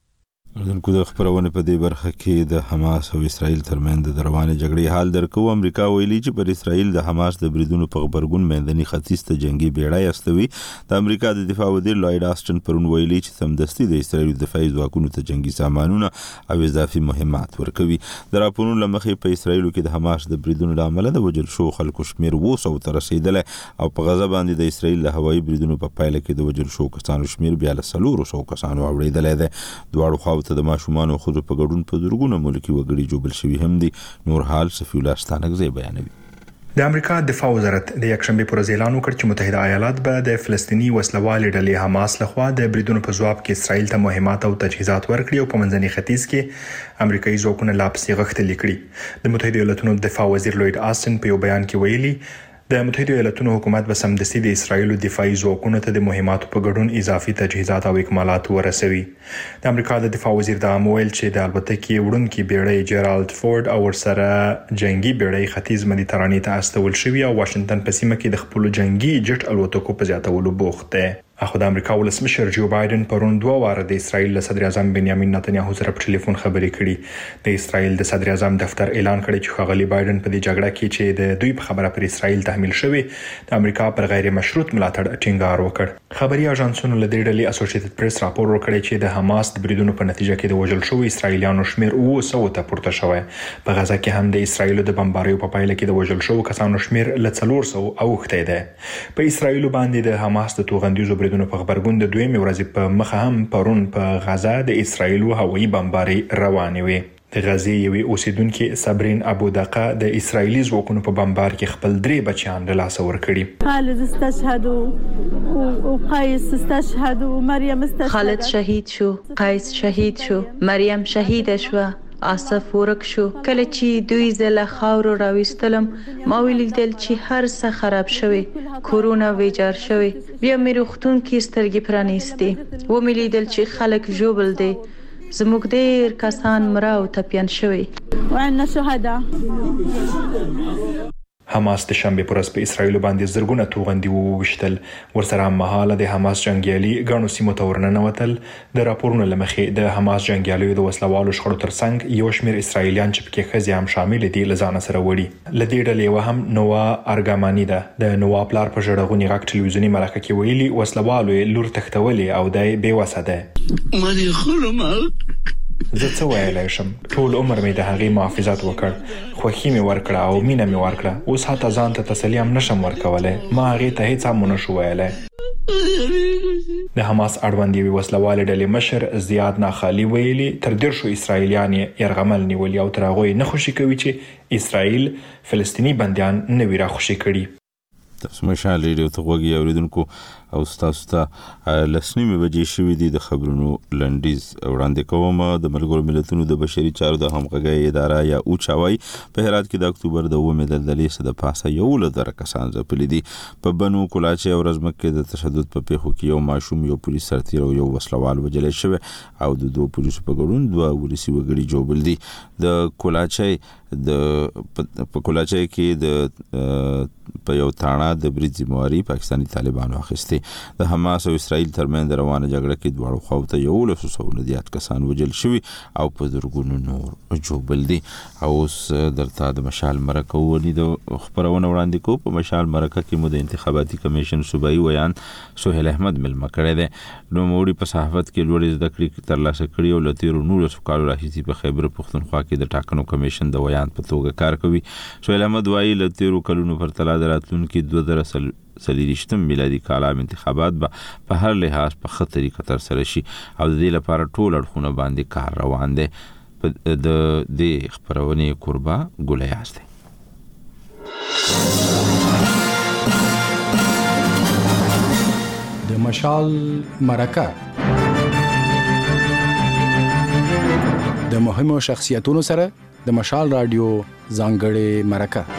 دلته د خبرونه په دې برخه کې د حماس او اسرائیل ترمنځ د روانې جګړې حال درکو. امریکا ویلي چې پر اسرائیل د حماس د بریدونو په خبرګون مندني ختیځ ته جنگي بیړۍ استوي. د امریکا د دفاع وزیر لوید آسټن پرون ویلي چې سمدستي د اسرائیل دفاعي ځواکونو ته جنگي سامانونه او اضافي مهمات ورکوي. د راپورونو لمخې په اسرائیل کې د حماس د بریدونو له امله د وژل شو خلکو شمیر 200 ته رسیدلی او په غزه باندې د اسرائیل د هوایي بریدونو په پایله کې د وژل شو کسانو شمیر بیا له 400 کسانو اوریدلی دی. دواړو خواو ته د ماشومان او خزو په ګډون په درګونه ملکی وګړي جوړل شوی هم دي. نور حال صفی الله ستانکزی بیانوي. د امریکا دفاع وزارت د یکشنبه پر ورځ اعلان وکړ چې متحده ایالات به د فلسطینی وسلوال ډلې حماس لخوا د بریدونو په ځواب کې اسرائیل ته مهمات او تجهیزات ورکړي او په منځني ختیځ کې امریکایي ځواکونه لا پسې غښتلي کړي. د متحده ایالاتونو دفاع وزیر لوید آسټن په یو بیان کې ویلي د متحده ایالاتونو حکومت به سمدستي د اسرائیل دفاعي ځواکونو ته د مهماتو په ګډون اضافي تجهیزات او اکمالات ورسوي. د امریکا د دفاع وزیر دا مویل چې د البتکې وړونکي بیړۍ جیرالد فورد او ورسره جنگي بیړۍ ختیځ مدیترانې ته استول شوی او واشنگټن په سیمه کې د خپل جنگي جټ الوتکو په زیاتولو بوخت دی. اخو د امریکا ولسمشر جو بایدن پرون 2 واره د اسرائیل صدر اعظم بنیامین نتنیاهو سره په ټلیفون خبرې کړي. د اسرائیل د صدر اعظم دفتر اعلان کړی چې ښاغلي بایدن په دې جګړه کې چې د دوی په خبره پر اسرائیل تحمیل شوی د امریکا پر غیر مشروط ملاتړ ټینګار وکړ. خبري اژانسونو له دې ډلې اسوسییټډ پریس راپور ورکړی چې د حماس د بریدونو په نتیجه کې د وژل شوی اسرائیلیانو شمیر 200 ته پورته شوی. په غزه کې هم د اسرائیل د بمباریو په پایله کې د وژل شوی کسانو شمیر له 400 اوښتی دی. په اسرائیل باندې د حماس د توغندیزو بریدونو په خبرګون د دویمې ورځې په مخه هم پرون په غزه د اسرائیل هوایي بمباري روانې وي. د غزې یوې اوسیدونکې صبرین ابو دقه د اسرائیلي ځواکونو په بمبار کې خپل 3 بچیان له لاسه ورکړي. خالد استشهد او قیس استشهد او مریم استشهد. خالد شهید شو، قیس شهید شو، مریم شهید شو، آصف ورک شو. کله چې دوی زله خاورو راويستلم ما ولیدل چې هر څه خراب شوی، کورونا ویجار شوی. بیا مې روغتون کې سترګې پرانیستي و مې لیدل چې خلک ژوبل دي. زموږ ډېر کسان مړه او ټپیان شوي. وعندنا شهدا. حماس د شنبه پر ورځ په اسرایل باندې زرګونه توغندي ووشتل. ورسره مهاله د حماس جنگیالي غاڼو سیمو ته ورننوتل. د راپورونو لمخې د حماس جنگیالیو د وسلوالو شخړو ترڅنګ یو شمېر اسرایلیان چې پکې ښځې هم شامل دي له ځانه سره وړي. له دې ډلې یوه هم نووا ارګاماني ده. د نووا پلار په ژړغوني غږ ټلویزیوني مرکه کې ویلي وسلوالو یې لور تښتولې او دی بېوسه ده. زه څه ویلی شم؟ ټول عمر مې د هغې محافظت وکړ، خوښي مې ورکړه او مینه مې ورکړه. اوس حتی ځان ته تسلي هم نشم ورکولی. ما هغې ته هیڅ هم ونه شو ویلی. د حماس اړوند یوې وسلوالې ډلې مشر زیاد ناخالي ویلي تر 10 اسرایلیان یې یرغمل نیولي او تر هغو یې نه خوشي کوي چې اسرائیل فلسطیني بندیان نه وي راخوشي کړي. تاسو مشال ریډیو ته غوږی اوریدونکو او تاسو ته لسنیمه بجې شوې دي د خبرونو لنډیز وړاندې کوم. د ملګرو ملتونو د بشري چارو د همغږۍ اداره یا اوچاوي په هرات کې د اکتوبر د 9 دلدلې سره د پاسه یو لدر کسان ځپلي دي. په بنو کولاچي او رزمکه د تشدد په پیښو کې یو ماشوم یو پولیس سرتیر او یو وسلوال وجل شوی او د دوه پولیسو په ګډون دوه ولسی وګړي جوړبل دي. د کولاچي په کولاچي کې د په یو تاڼه د برید ذمہواری پاکستانی طالبانو اخیسته. د حماس او اسرائیل ترمنځ روانه جګړه کې دواړو خواو ته یو له 100 زیات کسان وجل شوي او په درګونو نور جوړبل دي. او اوس درته د مشال مرکه ولید خبرونه وړاندې کو. په مشال مرکه کې مو د انتخاباتي کمیشن صوبایي ویان سهیل احمد ملما کړی دی. نو موري په صحافت کې لوړ زده کړې ترلاسه کړې او لتیرو نور کالو راهیسي په خیبر پختونخوا کې د ټاکنو کمیشن د ویان په توګه کار کوي. سهیل احمد وايي لتیرو کلونو پر تلا راتلونکي 2023 میلادي کال انتخابات به په هر لحاظ په خطري کتر سره شي او د دې لپاره ټول اړخونه باندې کار روان دي. د دې خبرونه قربا ګولیاست دي. د مشال مرکه د مهمو شخصیتونو سره د مشال رادیو ځانګړې مرکه.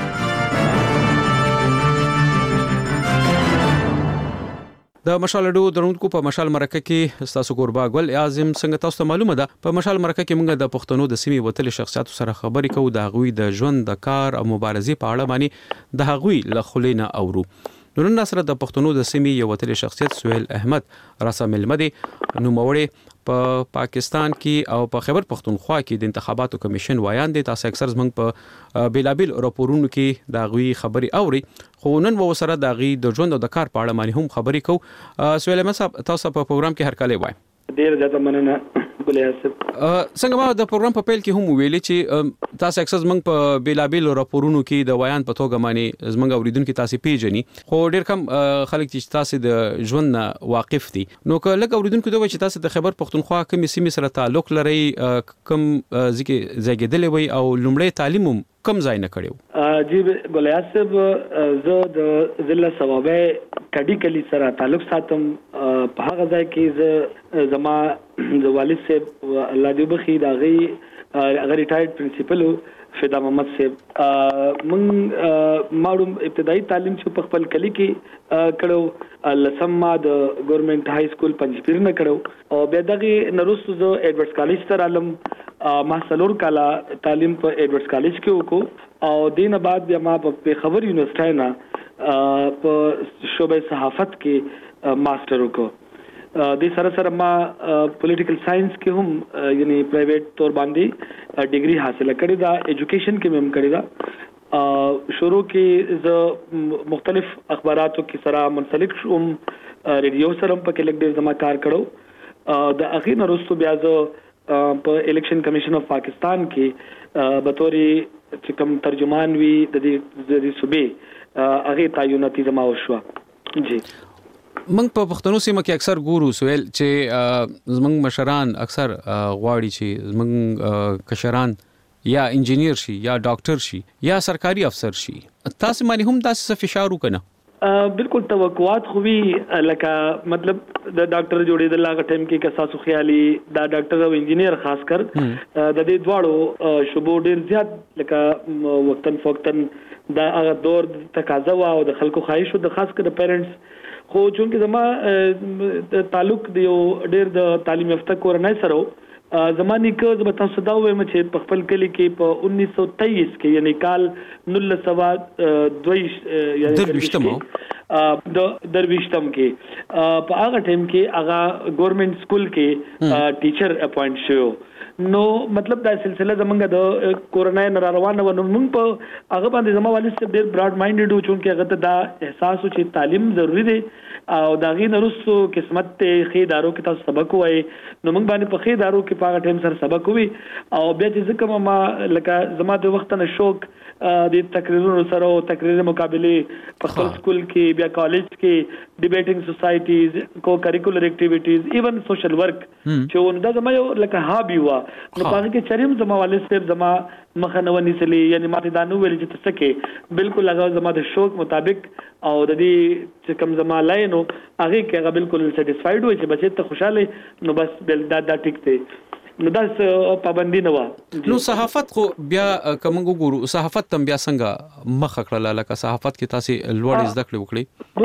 د مشال رادیو درونکو په مشال مرکه کې تاسو قربا ګل اعظم څنګه تاسو ته معلومه ده په مشال مرکه کې موږ د پښتنو د سیمې وتل شخصیتو سره خبرې کوو د غوي د ژوند د کار او مبارزې په اړه باندې د غوي له خلینا اورو. نن سره د پښتنو د سیمې یو وتل شخصیت سهیل احمد راسه ملمدي نوموړی په پاکستان کې او په خیبر پختونخوا کې د انتخاباتو کمیشن وایان دي. تاسو اکثر زمنګ په بیلابل راپورونو کې د غوي خبري اوري خو نن و سره د غوي د ژوند او د کار په اړه باندې هم خبري کو. سهیل احمد صاحب تاسو په پروګرام کې هر کله وای ډیر زیاته مننه ګلیاسب. څنګه ما د پروګرام په پیل کې هم ویلي چې تاسو اکثر زمنګ په بیلابل راپورونو کې د وایان په توګه باندې زمنګ اوریدونکو تاسو پیژني خو ډیر کم خلک چې تاسو د ژوند واقف دي. نو که لکه اوریدونکو دوی چې تاسو د خیبر پختونخوا کوم سیمې سره تعلق لري کوم ځکه زګیدلې وي او لومړی تعلیم کم ځای نه کړیو؟ جی ګلیاسب زه د ضلع ثوابه کډی کلی سره تعلق ساتم. په هغه ځای کې زه زما د والد صاحب الله دې بخي دا غي ریټایرډ پرنسپل فدا محمد صاحب من معلوم ابتدایي تعلیم چې په خپل کلی کې کړو لسمه د ګورنمنت های سکول پنځپیر نه کړو او بیا دغه نروستو زه ایډورډز کالج ته رالم. ما سلور کالا تعلیم په ایډورډز کالج کې وکړو او دینه بعد بیا ما په خبر یونیورسيټي نه په شعبه صحافت کې ماستر وکړو. د سره سره ما پولیټیکل ساينس کې هم یعنی پرایویټ تور باندې ډیګري حاصله کړې ده. ایجوکیشن کې مم کړې ده. شروع کې ز مختلف اخباراتو کې سره منسلک شوم. ریډیو سره په کې لګ ډیر زما کار کړو. د اخیر وروسته بیا ز په الیکشن کمیشن اف پاکستان کې بطوري چې کوم ترجمان وی د دې صوبې هغه تعیناتي زما وشو. جی موږ په پښتنو سیمه کې اکثر ګورو سویل چې زمنګ مشران اکثر غواړي چې زمنګ کشران یا انجینیر شي یا ډاکټر شي یا سرکاري افسر شي. تاسو باندې هم تاسو فشار وکنه؟ بالکل توقعات خو وی لکه مطلب د ډاکټر جوړېدل هغه ټیم کې کساسو خیالي دا ډاکټر او انجینیر خاص کر د دې دواړو شوبو ډیر زیات لکه وقتن فوقتن دا هغه دور تقاضا او د خلکو خواهش او د خاص کر د پیرنټس خو چونکه زما تعلق د یو ډیر د تعلیم یافته کورنۍ سره زماني کې زما تاسو دا وایم چې په خپل کلی کې په 1923 کې یعنی کال 1922 د درويشتم کې په هغه ټیم کې هغه ګورنمنت سکول کې ټیچر اپاینټ شو. نو مطلب دا سلسله زمونږ د کورونا نه روانه و. نو موږ په هغه باندې زما والد صاحب ډېر براډ مایندډ و چې هغه ته دا احساس و چې تعلیم ضروری دی او دا غي نرسو قسمت ته خېدارو کې تاسو سبق وای. نو موږ باندې په خېدارو کې په هغه ټیم سره سبق وی او بیا چې ځکه ما لکه زما د وخت نه شوق د تقریرونو سره او تقریر مقابله په خپل سکول کې بیا کالج کې ډیبیټینګ سوسایټیز کو کریکولر اکټیویټیز ایون سوشل ورک چې دا زما یو لکه هابي و. نو پاره کې چریم زما والد صاحب زما مخنونی سلی یعنی ماته دانو ویل چې تسکه بالکل هغه زما د شوق مطابق او د دې چې کوم زما لاینو هغه کې هغه بالکل سټیسفاید وي چې بچی ته خوشاله نو بس دا ټیک دی. نو دا پابندي نه و. نو صحافت خو بیا کوم ګورو صحافت تم بیا څنګه مخ کړل لکه صحافت کې تاسو لوړ زده کړې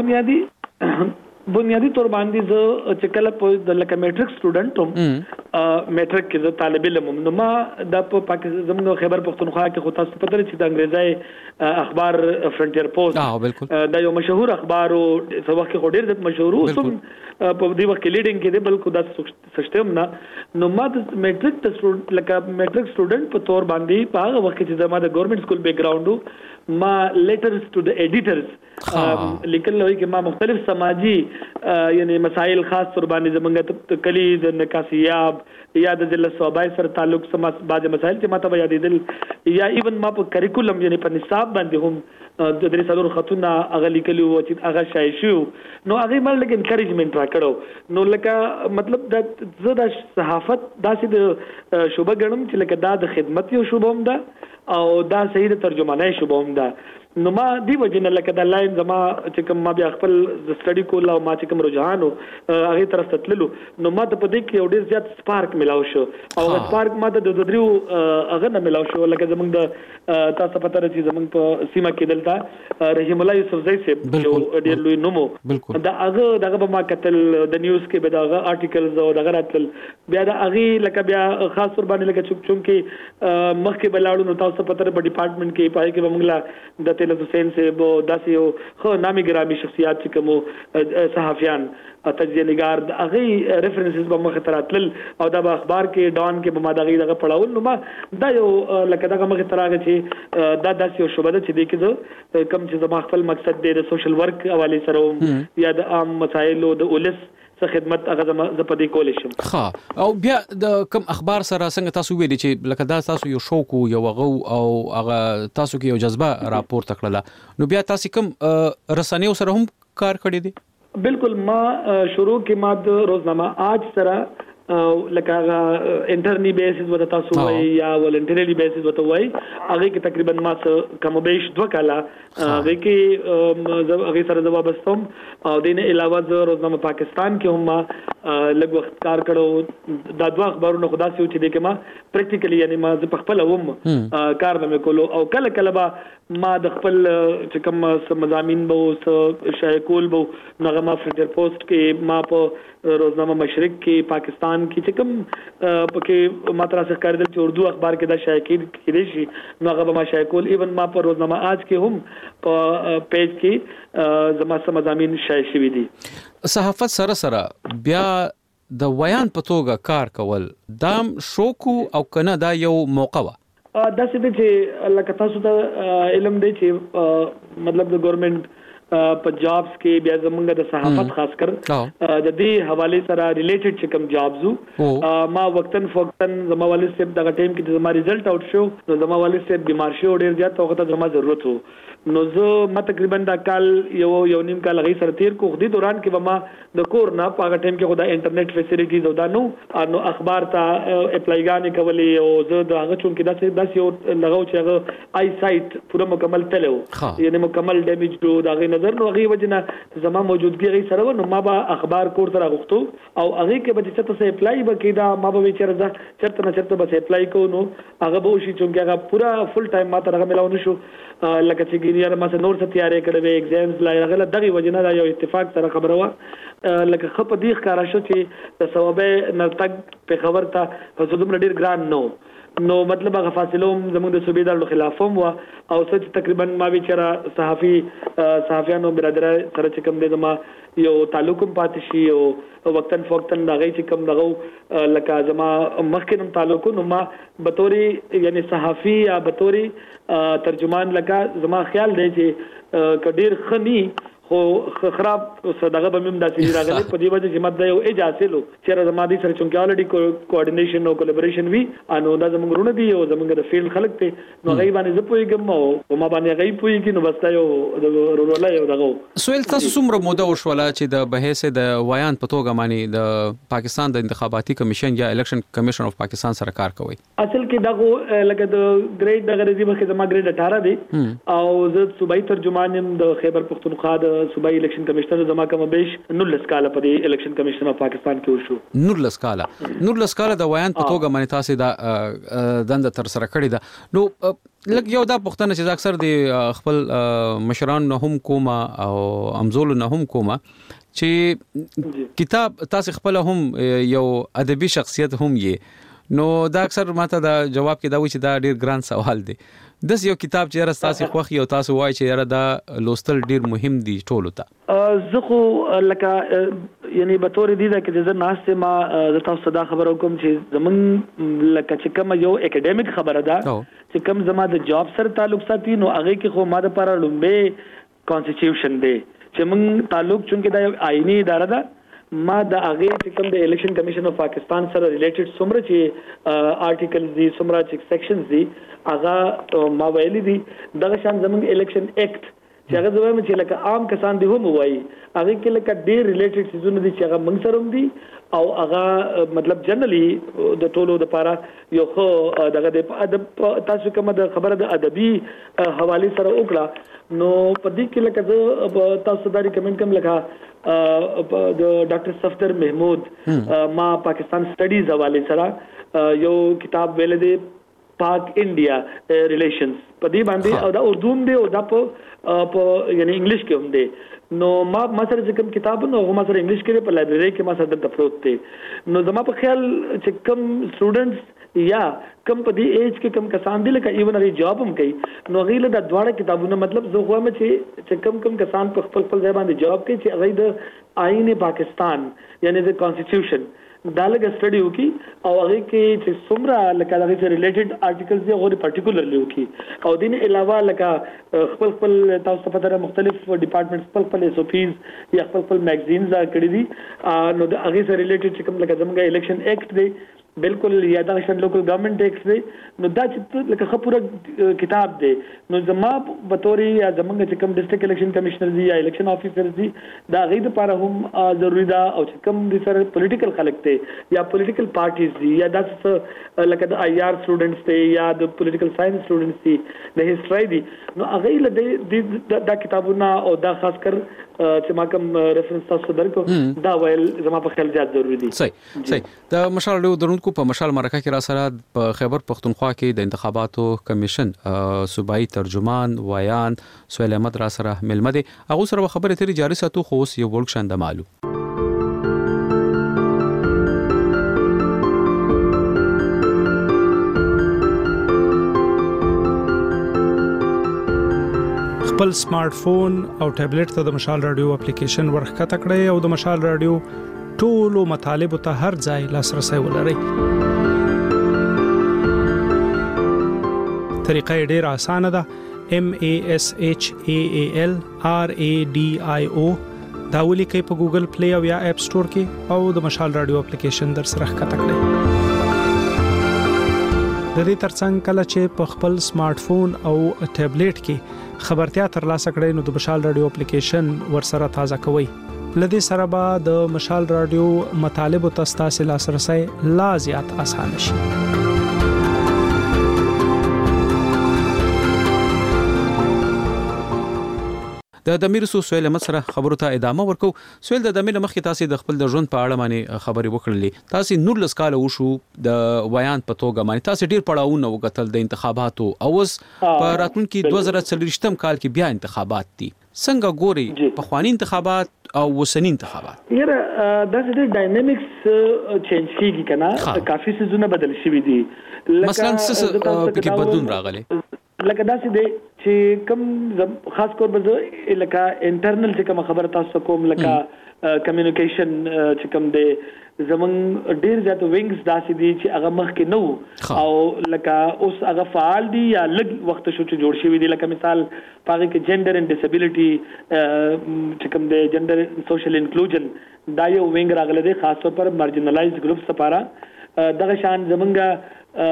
وکړي بنیادی طور باندې زه چې کله په لکه میټرک سټوډنټ هم میټرک کې زه طالب علم نو ما د پاکستان زموږ خیبر پختونخوا کې خو تاسو پته لرئ چې د انګریزي اخبار فرنټیر پوسټ دا یو مشهور اخبار او څو وخت کې ډېر ډېر مشهور او په دې وخت کې لیډینګ کې دی بلکې دا سیستم نه. نو ما د میټرک سټوډنټ په تور باندې په هغه وخت چې زما د ګورنمنت سکول بیک ګراوند ما لیټرز ټو د ایډیټرز لیکل وی کې ما مختلف سماجی یعنی مسائل خاص تر باندې زمونږ کلی د نکاسیاب یا د ضلع صوبای سره تعلق سم بعض مسائل چې ماته یادېدل یا ایون ما په کریکولم یعنی په نصاب باندې هم د درې څلور خطونه هغه لیکلي و چې هغه شای شو. نو هغه مل لکه انکریجمنت راکړو. نو لکه مطلب د زه د صحافت داسې د شوبه ګڼم چې لکه دا د خدمت یو شوبه هم ده او دا صحیح د ترجمانۍ شوبه هم ده. نو ما دی وجنه لکه د لاین زما چې کوم ما بیا خپل سټډي کول او ما چې کوم رجحان هغه طرف ته تللو نو ما ته په دې کې ډېر زیات سپارک ملاو شو او سپارک ما ته د دریو هغه نه ملاو شو لکه زمونږ د تاسو پته راځي زمونږ په سیمه کې دلته رحیم الله یوسف زئی صاحب ډېر لوی نومو دا هغه دغه ما کتل د نیوز کې به دغه آرټیکلز او دغه راتل بیا د هغه لکه بیا خاص تور باندې لکه چون کې مخکې بلاړو نو تاسو پته په ډپارټمنټ کې پای کې بمغلا د حسین سے وہ داسې یو خو نامي ګرامي شخصیات چې کوم صحافیان تجزیه نگار هغه ریفرنسز به مخ تراتل او د اخبار کې ډان کې به ما دغه پړاول نو ما دا یو لکه دغه مخ تراغه چې دا داسې یو شوبه چې د کې کم چې زما خپل مقصد دی د سوشل ورک حواله سره یا د عام مسایلو د اولس خدمت هغه ز په دې کول شم. ها او بیا د کم اخبار سره څنګه تاسو ویلي چې لکه دا تاسو یو شوق یو غو او هغه تاسو کې یو جذبه راپور تکړه نو بیا تاسو کم رسنیو سره هم کار کړی دی؟ بالکل ما شروع کې ما د روزنامه آج سره لکه انټرنی بیسز وته تاسو وای یا ولنټریلی بیسز وته وای هغه کې تقریبا ما کم بیش 2 کاله هغه کې هغه سره جواب استم او دینه علاوه د روزنامه پاکستان کې هم لږ وخت کار کړو دا دوه اخبارونه خدا سي چې د کې ما پریکټیکلی یعنی ما په خپل ووم کار نه کولو او کله کله با ما د خپل چې کوم مضامین به شایکول به نغمه فرنټیر پوسټ کې ما په روزنامه مشرق کې پاکستان کې چې کوم پکې ماترا څخه کاردل چې اردو اخبار کې دا شایع کېدی شي نو هغه ما شایکول ایون ما په روزنامه آج کې هم په پیج کې زما سم مضامین شایع شوي دي. صحافت سره بیا د ویان په توګه کار کول دام شوق او کنه دا یو موقع و دا څه چې لکه تاسو ته علم دی چې مطلب د ګورنمنت په جابز کې بیا زمونږ د صحافت خاص کر د دې حواله سره ریلیټډ چې کوم جابز ما وقتن فوقتن زما والد صاحب دغه ټیم کې زما ریزلټ اوټ شو نو زما والد صاحب بیمار شو ډیر زیات وخت زما ضرورت وو نو زه ما تقریبا دا کال یو نیم کال غي سره تیر کو خدي دوران کې ما د کور نه په هغه ټیم کې خدای انټرنیټ فیسیلیټیز او دا نو اخبار ته اپلایګانې کولې او زه د هغه چون کې داسې یو لغو چې هغه آی سایت پوره مکمل تلو یعنی مکمل ډیمیج دو دا غي نظر نو هغه وجنه زما موجودګي غي سره نو ما به اخبار کور سره غوښتو او هغه کې به چې تاسو اپلای وکړئ ما به چیرته چرته به اپلای کو نو هغه به شي چې هغه پورا فل ټایم ما ته هغه ملاو نشو لکه چې ګینیار ما سره نور څه تیارې کړې وې ایگزامز لا هغه دغه وجنه دا یو اتفاق سره خبره و لکه خپ دې ښکارا شو چې د ثوابه نرتګ په خبر ته په زوم ډیر ګران نو مطلب هغه فاصلوم زموږ د صوبې د خلافوم و او څه تقریبا ما وچره صحافیانو برادر سره چې کوم د ما یو تعلقم پاتې شي او وقتن فوقتن دغه چې کوم دغه لکه زما مخکینم تعلق نو ما بطوري یعنی صحافي یا بطوري ترجمان لکه زما خیال دی چې کډیر خني خو خراب صدقه به مم داسې راغلي په دې وجه چې ماده یو اجازه لو چې زمادي سره چې الریډي کوارډینیشن او کولیبریشن وی انو دا زموږ رونه دي او زموږ د فیلډ خلک ته نو غي باندې زه پويګم او ما باندې غي پويګي نو بس یو د رولای یو دغه سویل تاسو څومره موده وشوله چې د بحث د ویان په توګه باندې د پاکستان د انتخاباتي کمیشن یا الیکشن کمیشن اف پاکستان سره کار کوي اصل کې دغه لکه د ګریډ دغه رضی مخه زما ګریډ 18 دی او زه صوبایي ترجمان يم د خیبر پختونخوا د صوبایي الیکشن کمیشنر زما کوم بیش 19 کال په دې الیکشن کمیشن اف پاکستان کې وشو 19 کال د ویان په توګه باندې تاسو د دند تر سره کړی دا نو لکه یو دا پښتنه چې اکثر د خپل مشران نه هم کومه او امزول نه هم کومه چې کتاب تاسو خپل هم یو ادبي شخصیت هم یې نو دا اکثر ماته دا جواب کې دا وایي چې دا ډیر ګران سوال دی داس یو کتاب چې تاسو خوښ یو تاسو وایي چې یاره دا لوستل ډیر مهم دي ټولو ته زه خو لکه یعنی به تور دي دا چې زه ناشته ما زه تاسو دا خبرو کوم چې زمون لکه چې کوم یو اکیډمیک خبره ده چې کوم زما د جاب سره تعلق ساتي نو هغه کې خو ما د لپاره لومبه کانسټیټیوشن دی چې موږ تعلق چونکه دا یو آئینی اداره ده ما د هغه چې کوم د الیکشن کمیشن اف پاکستان سره ریلیټډ څومره چې آرټیکلز دي څومره چې سیکشنز دي هغه ما ویلي دي دغه شان زموږ الیکشن ایکټ چې هغه زموږ چې لکه عام کسان دي هم وایي هغه کې لکه ډیر ریلیټډ سيزونه دي چې هغه موږ سره هم دي او هغه مطلب جنرالي د ټولو د لپاره یو خو دغه د ادب تاسو کومه د خبره د ادبي حواله سره وکړه نو په دې کې لکه تاسو دا ریکمند کوم لکه د ډاکټر صفدر محمود ما پاکستان سټډیز حواله سره یو کتاب ویل دی پاک انډیا ریلیشنز په دې باندې او دا اردو دی او دا په یعنی انګلیش کې هم دی نو ما سره چې کوم کتاب نو ما سره انګلیش کې په لایبرری کې ما سره د پروت دی نو زما په خیال چې کوم سټوډنټس یا کم په دې ایج کې کم کسان دي لکه ایون هغه جاب هم کوي نو غیله د دواړه کتابونه مطلب زه خو هم چې کم کسان په خپل ځای باندې جاب کوي چې هغه د آئین پاکستان یعنی د کانسټیټیوشن دا لګ سټډي وکي او هغه کې چې څومره لکه هغه سره ریلیټډ آرټیکلز دي هغه پارټیکولرلی وکي او دین علاوه لکه خپل تاسو په تر مختلف ډپارټمنټس خپل اس او پیز یا خپل میگزینز کړي دي نو د هغه سره ریلیټډ چې کوم لکه زموږ الیکشن ایکټ دی بالکل یا دا شان لوکل ګورنمنت ټیکس دی نو دا چې لکه خپل کتاب دی نو زما بطوري یا زمونږ چې کوم ډیسټریکټ الیکشن کمشنر دی یا الیکشن افیسر دی دا غي د لپاره هم ضروری ده او چې کوم د سره پولیټیکل خلک ته یا پولیټیکل پارټیز دی یا د لکه د آی آر سټوډنټس ته یا د پولیټیکل ساينس سټوډنټس دي د هیستوري دي نو هغه له دا کتابونه او دا خاص کر چې ما کوم ریفرنس تاسو درکو دا ویل زما په خیال زیات ضروری دي صحیح د مشال له درونکو په مشال مرکه کې را سره په خیبر پختونخوا کې د انتخاباتو کمیشن صوبایي ترجمان ویان سهیل احمد را سره ملمه دي هغه سره خبرې ترې جاري ساتو خو اوس یو ورک شاند معلوم خپل سمارټ فون او ټابلیټ ته د مشال رادیو اپلیکیشن ورخته کړئ او د مشال رادیو ټولو مطالب ته هر ځای لاسرسي ولرئ. طریقه ډېره اسانه ده. MASHAALRADIO دا ولیکئ په ګوګل پلی او یا اپ سٹور کې او د مشال رادیو اپلیکیشن در سره ښکته کړئ. د دې ترڅنګ کله چې په خپل سمارټ فون او ټابلیټ کې خبرتیا ترلاسه کړئ نو د مشال رادیو اپلیکیشن ورسره تازه کوئ. لدې سره به د مشال رادیو مطالب او تاسو لاسرسي لا زیات آسان شي. د امیر سهیل احمد سره خبرو ته ادامه ورکو. سهیل د امیر مخکې تاسو د خپل د ژوند په اړه باندې خبرې وکړلې. تاسو 19 کال وشو د ویان په توګه باندې تاسو ډیر پړاوونه وکتل د انتخاباتو او اوس په راتلونکي 2024 کال کې بیا انتخابات دي. څنګه ګوري په خواني انتخابات او وسنی انتخابات؟ یاره دا د ډاینامیکس چینج کیږي کنه، کافي سيزونه بدل شوي دي. مثلا څه پکې بدلون راغلی؟ لکه داسې دی چې کوم خاص کور به لکه انټرنل چې کوم خبر تاسو کوم لکه کمیونیکیشن چې کوم دی زمونږ ډیر زیات وینګز داسې دي چې هغه مخکې نه وو او لکه اوس هغه فعال دي یا لږ وخت شو چې جوړ شوي دي. لکه مثال پاره کې جنډر اینڈ ډیسابیلیټي چې کوم دی جنډر سوشل انکلوژن دا یو وینګ راغلی دی خاص طور پر مارجینلایزډ ګروپس لپاره. دغه شان زمونږ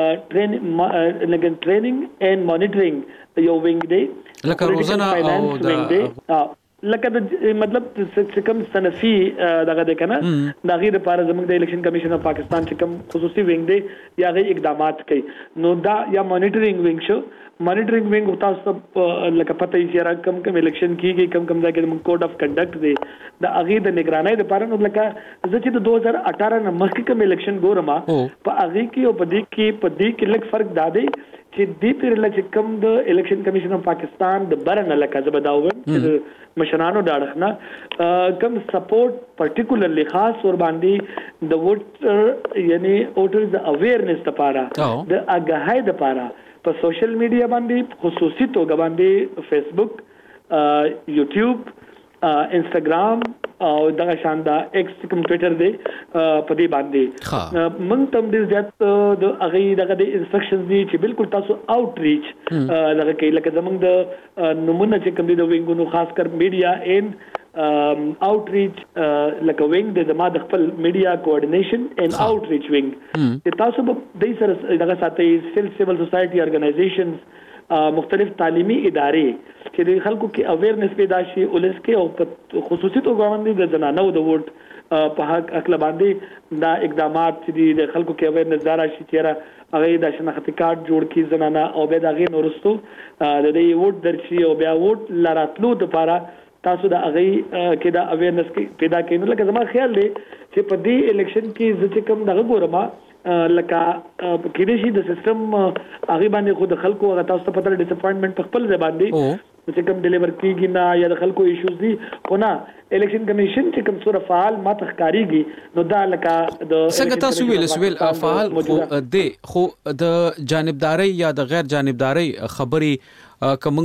ټریننګ اینڈ مانیټرینګ یو وینګ دی لکه روزانه او د لکه د مطلب چې کوم صنفي دغه د کنه د غیر لپاره زموږ د الیکشن کمیشن اف پاکستان چې کوم خصوصي وینګ دی یا غي اقدامات کوي نو دا یا مانیټرینګ وینګ شو. مانیټرینګ وینګ تاسو لکه پته یې چې کم کم الیکشن کیږي کم ځای کې موږ کوډ اف کنډکټ دی د اغه د نگرانی لپاره نو لکه چې د 2018 نه مخکې کوم الیکشن ګورما په اغه کې او په دې کې لږ فرق دا دی چې دې پر لکه کوم د الیکشن کمیشن اف پاکستان د برنه لکه زبداوم چې مشرانو داړخنه کم سپورټ پرټیکولرلی خاص ور باندې د ووټر یعنی ووټرز اویرنس لپاره د اگاهی لپاره په سوشل میډیا باندې خصوصي توګه باندې فیسبوک یوټیوب انستګرام او دغه شاندا ایکس کوم ټوئیټر دی په دې باندې موږ تم ډیر زیات د اغه دغه د انسټرکشنز دي چې بالکل تاسو اوټریچ دغه کې لکه زمونږ د نمونه چې کوم دي د وینګونو خاص کر میډیا اینڈ اوټریچ لکه وینګ د ما د خپل میډیا کوارډینیشن اینڈ اوټریچ وینګ چې تاسو به د سره دغه ساتي سیول سوسایټي ارګنایزیشنز مختلف تعلیمی ادارې چې د خلکو کې اویرنس پیدا شي ولس کې او خصوصي توګه باندې د زنانو د ووټ په حق اخلا باندې دا اقدامات چې د خلکو کې اویرنس دارا شي چې هغه د شناختی کارت جوړ کی زنانه او به دغه نورستو د دې ووټ درشي او بیا ووټ لراتلو لپاره تاسو د هغه کې دا اویرنس پیدا کینو. لکه زما خیال دی چې په دې الیکشن کې چې کوم دغه ګورما لکه کېدې شي د سیستم هغه باندې خود خلکو هغه تاسو ته پته ډیسپاینټمنت په خپل ځای باندې چې کوم ډیلیور کیږي نه یا د خلکو ایشوز دي خو نه الیکشن کمیشن چې کوم سره فعال ما تخکاریږي نو دا لکه د څنګه تاسو ویل فعال خو د خو د جانبداري یا د غیر جانبداري خبري کوم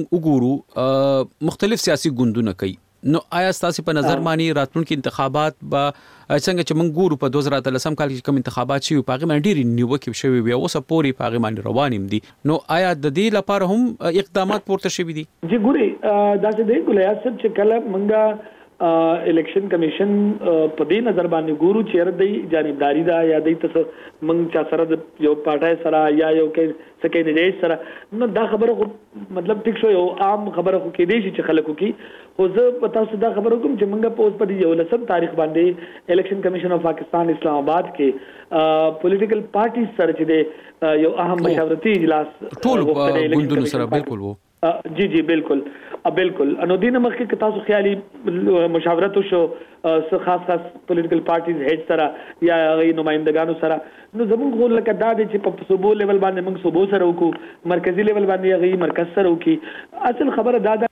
وګورو مختلف سیاسي ګوندونه کوي نو آیا تاسو په نظر باندې راتلونکي انتخابات به څنګه چې موږ ګورو په 2013 کال کې کوم انتخابات شي په هغه باندې ډېری نیوکه شوی وي او سپوري په هغه باندې روانیم دي نو آیا د دې لپاره هم اقدامات پورته شوي دي؟ جی ګوري دا څه دی ګولیا صاحب چې کله موږ الیکشن کمیشن په دې نظر باندې ګورو چې د جانبداري دا یا د تاسو موږ چا سره د یو پارټای سره یا یو کې کینډیډیټ سره نو دا خبره مطلب ټیک شو یو عام خبره خو کې دی چې خلکو کې خو زه په تاسو دا خبره کوم چې موږ په اوس په یو لسم تاریخ باندې الیکشن کمیشن اف پاکستان اسلام آباد کې پولیټیکل پارټي سره چې دی یو اهم مشاورتي اجلاس ټول ګوندونو سره بالکل وو جی بالکل انو دینه مخکې تاسو خیالي مشاورت شو خاص پولیټیکل پارټیز هډ سره یا غي نمائندګانو سره نو زموږ غوړ لکه دا چې په صوبو لیول باندې موږ صوبو سره وکړو مرکزی لیول باندې غي مرکز سره وکړي اصل خبره دا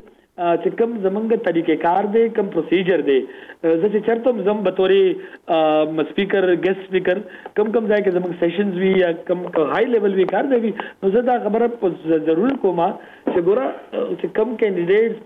چې کوم زمونږ طریقې کار دی کوم پروسیجر دی زه چې چرته زم بطوري سپیکر ګیسټ سپیکر کوم ځای کې زمونږ سیشنز وی یا کوم های لیول وی کار دی نو زه دا خبره ضرور کوم چې ګوره چې کوم کینډیډیټس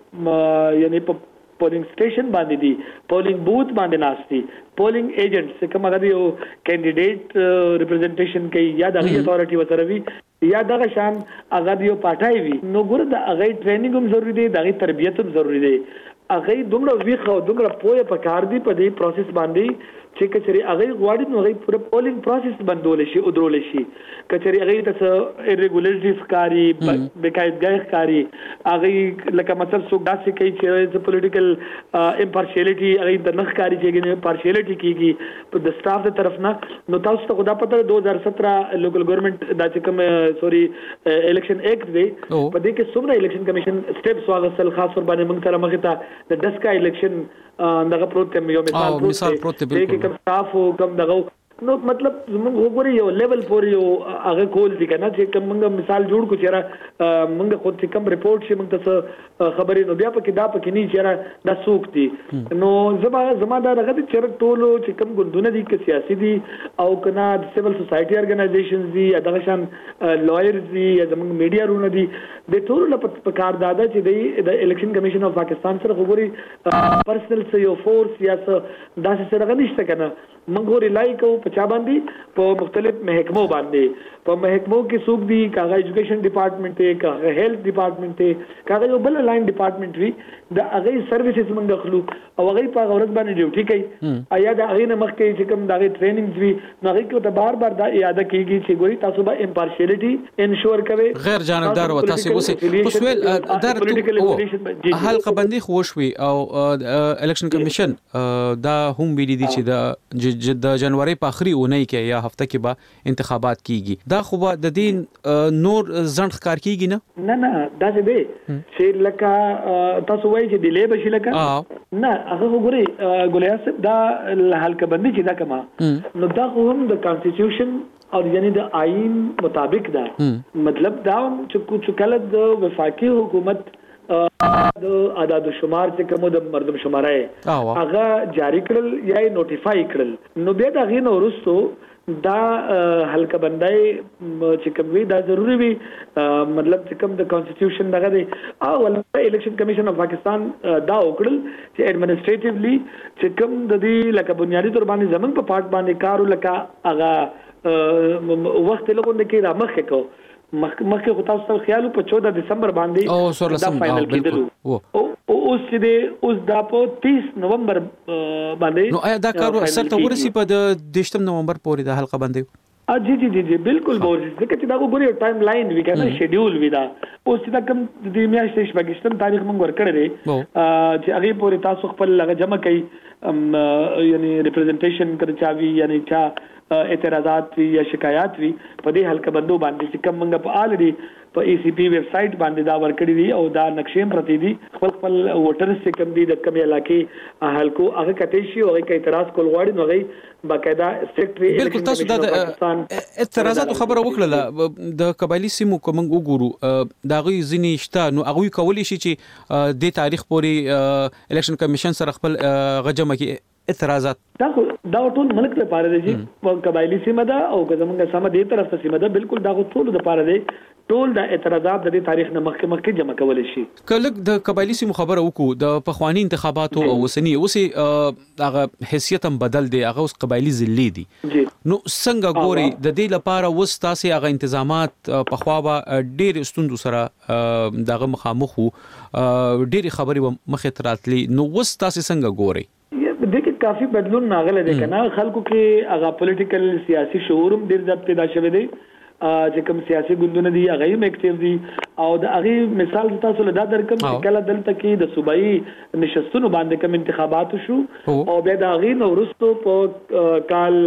په یعنی په پولینګ سټیشن باندې دي پولینګ بوث باندې ناشتي پولینګ ایجنټس کوم هغه یو کینډیډیټ ریپرزنټیشن کوي یا د اتھارټي وسره وی یا دغه شان هغه یو پټای وي نو ګوره د هغه ټریننګ هم ضروری دی دغه تربیت هم ضروری دی هغه دومره ویخه او دومره پوهه په کار دی په دې پروسس باندې چې کچري هغه غواړي نو هغه پوره پولینګ پروسس بندول شي او درول شي کچري هغه ته ایریګولریټیز کاری بقاعدګۍ کاری هغه لکه مثلا څوک داسې کوي چې پولیټیکل امپارشیلټي هغه د نخ کاری چې پارشیلټي کیږي په د سټاف د طرف نه نو تاسو ته خدا پته 2017 لوکل ګورنمنت دا چې کوم الیکشن ایکټ دی په دې کې څومره الیکشن کمیشن سټیپس واغسل خاص ور باندې موږ سره مخه ته د دسکا الیکشن دغه پروت یو مثال پروت دی کم صاف او کم دغه نو مطلب موږ وګورئ یو لیول پورې یو هغه کول دي کنه چې کوم موږ مثال جوړ کو چیرې موږ خود چې کوم ریپورت شي موږ ته خبرې نو بیا پکې دا پکې نه چیرې دا سوق دي نو زما دا دغه چیرې ټولو چې کوم ګوندونه دي که سیاسي دي او کنه سیول سوسایټي ارګنایزیشنز دي یا دغه شان لایرز دي یا زموږ میډیا رونه دي د ټولو لپاره کار دادا چې د الیکشن کمیشن اف پاکستان سره وګوري پرسنل سه یو فورس یا داسې سره نشته کنه موږ ریلای کوو په چا باندې په مختلف محکمو باندې په محکمو کې څوک دي کاغه ایجوکیشن ډپارټمنټ ته کاغه هیلث ډپارټمنټ ته کاغه یو بل لاین ډپارټمنټ وی د هغه سرویسز موږ خلو او هغه په غوړت باندې ډیوټي کوي ایا د هغه نه مخکې چې کوم دغه ټریننګز وی نو هغه کو ته بار بار دا یاد کیږي چې ګوري تاسو به امپارشیلټي انشور کوي غیر جانبدار و تاسو اوس ویل در حلقه بندي خوشوي او الیکشن کمیشن دا هم ویلي دي چې د جنوري په اخري اونۍ کې یا هفته کې به انتخابات کیږي دا خو به د دین نور ځنډ ښکار کیږي نه دا څه دی چې لکه تاسو وایي چې ډیلی بشي لکه نه هغه وګورئ ګولیاس دا حلقه بندي چې دا کما نو دا هم د کانسټیټیوشن او یعنی د آئین مطابق دا مطلب دا چې کله د وفاقي حکومت د اعداد و شمار چې کوم د مردم شمارای هغه جاری کړل یا نوټیفای کړل نو بیا دا غي نو ورستو دا حلقه بندای چې کوم وی دا ضروری وي مطلب چې کوم د کانسټیټیوشن دغه دی او الیکشن کمیشن اف پاکستان دا وکړل چې ایڈمنسټریټیولی چې کوم د دې لکه بنیادی تور باندې زمون په پارت باندې کارو لکه هغه وخت لګون کې را مخه کو مخکې خو تاسو ته خیال په 14 دسمبر باندې دا فائنل کېدل او اوس چې دا په 30 نومبر باندې نو آیا دا کار اثر ته ورسی په 10 نومبر پورې د حلقه باندې جی بالکل ورسی ځکه چې دا وګورئ ټایم لاین وی کنه شیډول وی دا اوس چې دا کوم د میاشتې شپږشتم تاریخ موږ ورکړی دی چې هغه پورې تاسو خپل لغه جمع کړئ یعنی ریپرزنټیشن کړی چاوي یعنی چا اعتراضات وی یا شکایات وی په دې حلقه بندو باندې چې کوم موږ په الریډي په ای سی پی ویب سټ باندې دا ورکړی دی او دا نقشې پرتی دي خپل ووټرز چې کوم دي د کوم علاقې حلقو هغه کته شي او هغه اعتراض کول غواړي نو هغه باقاعده سیکټری بالکل تاسو د اعتراضات خبره وکړه د قبایلی سیمو کوم وګورو دا غوي ځینی شته نو هغه کولی شي چې د تاریخ پورې الیکشن کمیشن سره خپل غجمه کې اعتراضات دا ټول ملک لپاره دی چې قبایلی سیمه ده او زمونږ سم دې طرف ته سیمه ده بالکل دا ټول لپاره دی ټول د اعتراضات د تاریخ نه مخکې جمع کول شي کله د قبایلی سیمو خبره وکړو د پخوانی انتخاباتو او وسنی اوسې هغه حیثیت هم بدل دی هغه اوس قبایلی ضلع دي نو څنګه ګوري د دې لپاره وستاسي هغه انتظامات په خوا ډېر استوندو سره دغه مخامخ ډېر خبري مخه تراتلی نو وستاسي څنګه ګوري دغه کافي بدلون ناغله ده کنه خلکو کې هغه پولیټیکل سیاسي شعور هم ډیر ځب پیدا شوی دی چې کوم سیاسي ګوندونه دي هغه هم اکټیو دي او د هغه مثال تاسو له دا درکم چې کله دلته کې د صوبایي نشستونو باندې کوم انتخابات شو او بیا د هغه نو ورستو په کال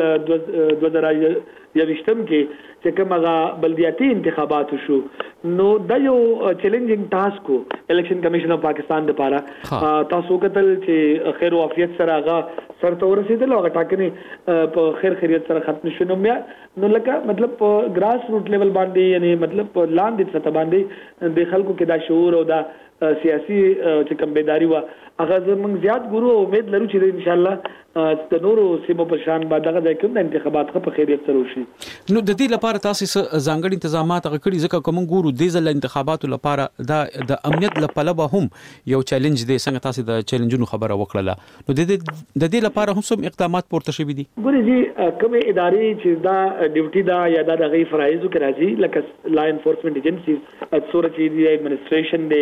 2023 کې چې کومه بلدیاتي انتخابات شو نو دا یو چیلنجینګ ټاسک الیکشن کمیشن اف پاکستان لپاره تاسو کتل چې خیر او عافیت سره هغه سرته ورسېدل او ټاکنه په خیر خیریت سره ختم شونه بیا نو لکه مطلب ګراس روټ لیول باندې یعنی مطلب لاندې سطح باندې د خلکو کې دا شعور او دا سیاسي چې کوم بیداری وا هغه زموږ زیات ګورو امید لرو چې ان شاء الله د نورو سیمو په شان بعد هغه د کوم انتخابات په خیریت سره وشي نو د دې لپاره تاسو ځانګړي تنظیمات هغه کړي ځکه کوم ګورو د ځل انتخاباتو لپاره د امنیت لپاره هم یو چیلنج دی څنګه تاسو د چیلنجونو خبره وکړه نو د دې لپاره هم سم اقدامات پورته شوي دي ګوري جی کوم ادارې چې دا ډیوټي دا یا دا غي فرایزو کې راځي لکه لا انفورسمنت ایجنسیز څوره چې دی ایڈمنسټریشن دی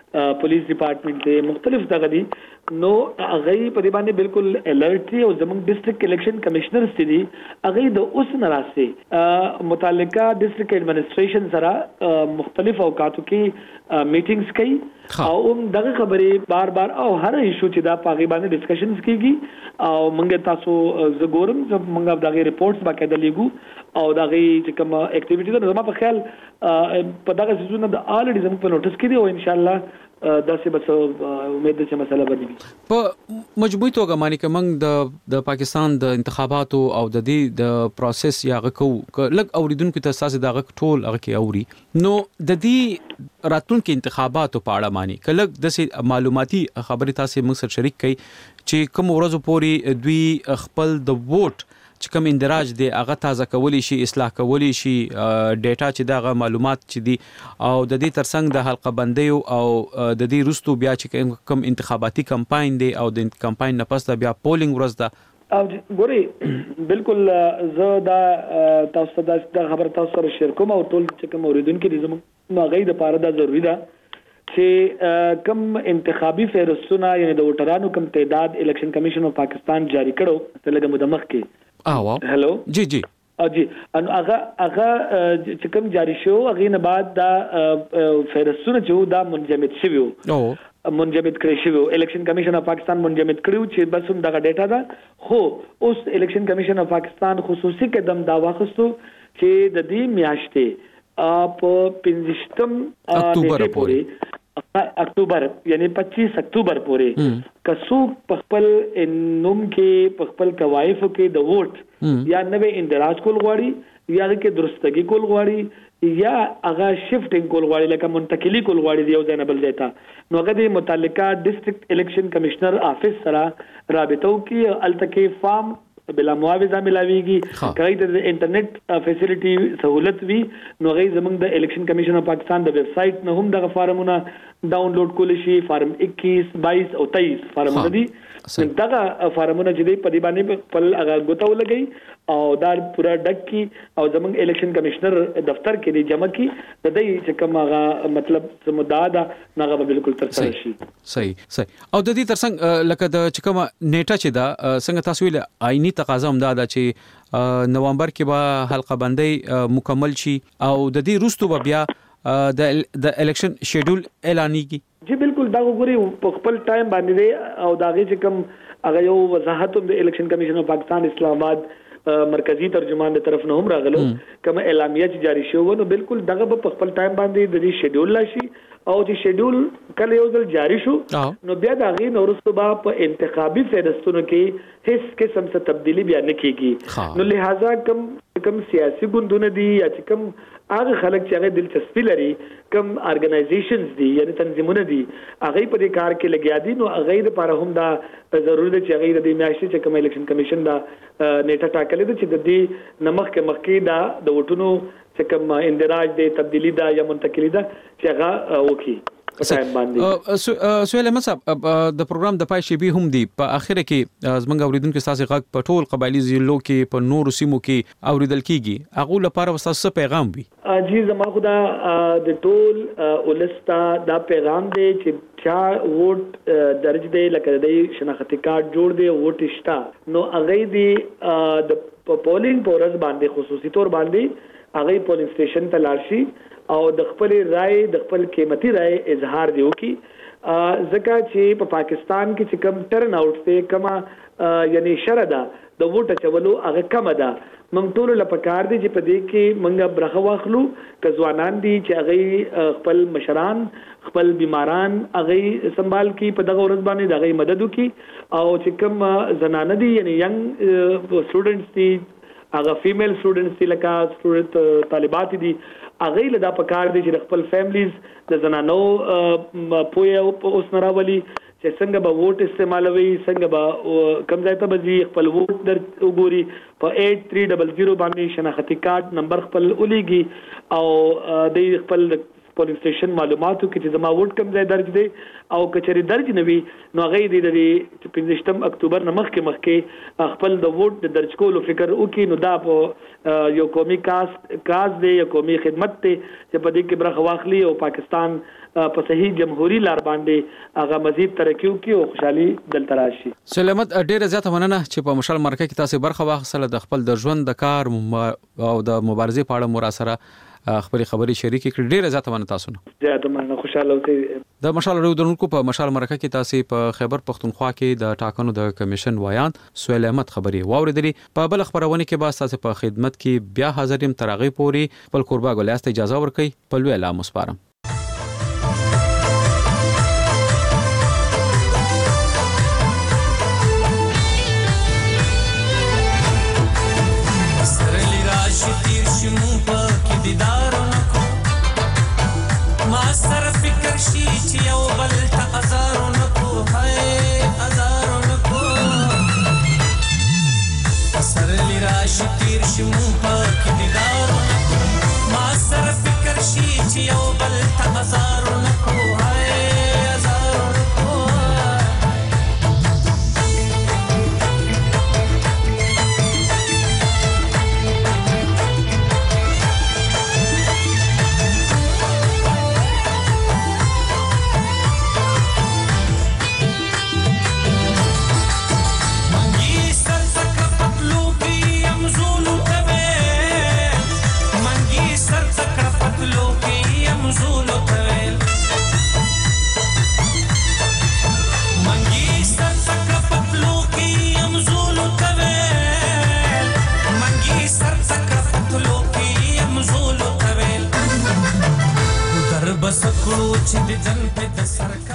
پولیس ډپارټمنټ دی مختلف دغه دي نو هغه په دې باندې بالکل الرټ او زموږ ډیسټریکټ الیکشن کمشنر ستدي هغه د اوس نراسته متعلقه ډیسټریکټ ایڈمنسټریشن سره مختلف اوقاتو کې میټینګز کوي او دغه خبرې بار بار او هر ایشو چې دا پاغي باندې ډسکشنز کیږي او موږ تاسو زګورم موږ دغه ریپورتس باقاعده لیکو او دغه چې کوم اکټیویټیز نه زما په خیال په دغه سيزونه د الریډي زموږ په نوټس کې دي او ان شاء الله دا څه به امید ده چې مسله بدلېږي په مجموعي توګه معنی کوم د پاکستان د انتخاباتو او د دې د پروسس یا غکو لګ اوریدونکو ته اساس دغه ټول هغه کې اوري نو د دې راتلونکو انتخاباتو په اړه معنی کله د معلوماتي خبرې تاسو موږ سره شریک کړئ چې کوم ورځو پورې دوی خپل د ووټ چې کوم اندراج دی هغه تازه کولی شي اصلاح کولی شي ډیټا چې دغه معلومات چې دي او د دې ترڅنګ د حلقه بندي او د دې رستو بیا چې کوم انتخاباتي کمپاین دی او د کمپاین نه پس بیا پولینګ ورځ ده او ګوري بالکل زه دا تاسو د خبر تاسو سره شیر کوم او ټول چې کوم اوریدونکو دي زموږ غي د پاره دا ضروری ده چې کم انتخابي فهرستونه یعنی د ووټرانو کم تعداد الیکشن کمیشن اف پاکستان جاری کړو ته لګم د مخ کې هلو جی جی ان هغه چې کوم جاری شو هغه نه بعد دا فهرستونه چې دا منجمد شوی منجمد کړی شوی الیکشن کمیشن اف پاکستان منجمد کړیو چې بس هم دغه ډیټا ده خو اوس الیکشن کمیشن اف پاکستان خصوصي قدم دا واخستو چې د دې میاشتې په 15 اکتوبر پورې اکتوبر یعنی 25 اکتوبر پورې کسو خپل نوم کې خپل کوایف کې د ووټ یا نوې اندراج کول غواړي یا کې درستګي کول غواړي یا هغه شفټینګ کول غواړي لکه منتقلی کول غواړي یو ځای نه بل ځای ته نو هغه د متعلقه ډیسټریکټ الیکشن کمشنر افیس سره رابطو کې التکه فارم بلا معاوضه ملاويږي کله د انټرنیټ فیسیلیټي سہولت وی نو غي زمنګ د الیکشن کمیشن اف پاکستان د ویب سټ نه هم د فارمونه ډاونلوډ کول شي فارم 21 22 او 23 فارمونه دي دغه فارمونه چې په دې باندې خپل هغه غوتاو لګي او دا پورا ډک کی او زمنګ الیکشن کمشنر دفتر کې دی جمع کی د دې چې کوم هغه مطلب سمدا دا هغه بالکل تر سره شي صحیح او د دې ترڅنګ لکه د چې کوم نیټه چې دا څنګه تاسو ویل آئینی تقاضا هم دا چې نومبر کې به حلقه بندي مکمل شي او د دې روستو بیا د الیکشن شیډول اعلانېږي جی بالکل دا وګوري په خپل ټایم باندې او دا غي چې کوم هغه یو وضاحت د الیکشن کمیشن اف پاکستان اسلام آباد مرکزی ترجمان د طرف نه هم راغلو کوم اعلامیه چې جاری شو نو بالکل دغه په خپل ټایم باندې د دې شیډول لاشي او چې شیډول کله یو ځل جاری شو نو بیا دا غي نورستو په انتخابي فهرستونو کې هیڅ قسم څه تبدیلی بیا نه کیږي نو لہذا کم سیاسي ګوندونه دي یا چې کم هغه خلک چې هغه دلچسپي لري کم ارګنایزیشنز دي یعنی تنظیمونه دي هغه په دې کار کې لګیا دي نو هغه لپاره هم دا ضروري ده چې هغه د دې میاشتې چې کوم الیکشن کمیشن دا نیټه ټاکلې ده چې د دې نمخ کې مخکې دا د وټونو چې کوم اندراج دی تبدیلی دا یا منتقلی دا چې هغه وکي سوال صاحب د پروګرام د پای شی به هم دی په اخر کې زمنګ اوریدونکو تاسو غږ په ټول قبایلی ضلعو کې په نورو سیمو کې اوریدل کیږي هغه لپاره وساسه پیغام وي جی زما خدا د ټول ولستا دا پیغام دی چې چا ووټ درج دی لکه د شناختی کارت جوړ دی ووټ شتا نو هغه دی د پولینګ پورز باندې خصوصي تور باندې هغه پولینګ سټیشن ته لاړ شي او د خپل رائے د خپل قیمتي رائے اظهار دیو کی ځکه چې په پاکستان کې چې کم ټرن اوټ ته کما یعنی شردا د ووټ چولو هغه کم ده موږ ټول لپاره دي چې په دې کې موږ برخه واخلو ک ځوانان دي چې هغه خپل مشران خپل بیماران هغه سنبال کی په دغه ورځ باندې دغه مدد وکي او چې کم زنانه دي یعنی ینګ سټوډنټس دي هغه فیمیل سټوډنټس دي لکه سټوډنټ طالبات دي هغه له دا پکار دي چې خپل فیملیز د زنانو پوهه اوس نراولي چې څنګه به ووټ استعمالوي څنګه به کم ځای ته به خپل ووټ در وګوري په 8300 باندې شناختی کارت نمبر خپل ولېږي او د خپل پولیس سټیشن معلوماتو کې چې زما ووټ کم ځای درج دی او کچري درج نوي نو هغه د 15 اکتوبر نمخ کې خپل د ووټ د درج کولو فکر وکړي نو دا په یو قومي کاز دی یو قومي خدمت دی چې په دې کې برخه واخلي او پاکستان په صحیح جمهوریت لار باندې هغه مزید ترقی وکړي او خوشحالي دلته راشي. سلامت ډیره زیاته مننه چې په مشال مرکه کې تاسو برخه واخیستله د خپل د ژوند د کار او د مبارزې په اړه مو سره خبري شریکې کړې. ډیره زیاته مننه تاسو نه. زیاته مننه. خوشاله اوسئ. د مشال رادیو درونکو په مشال مرکه کې تاسو په خیبر پختونخوا کې د ټاکنو د کمیشن وایان سهیل احمد خبري واوریدلې. په بل خبرونه کې به تاسو په خدمت کې بیا حاضریم. ترغی پوری خپل قربا ګلیاست اجازه ورکړئ. په لوی اعلان مسپارم. بس کړو چې د جن په سر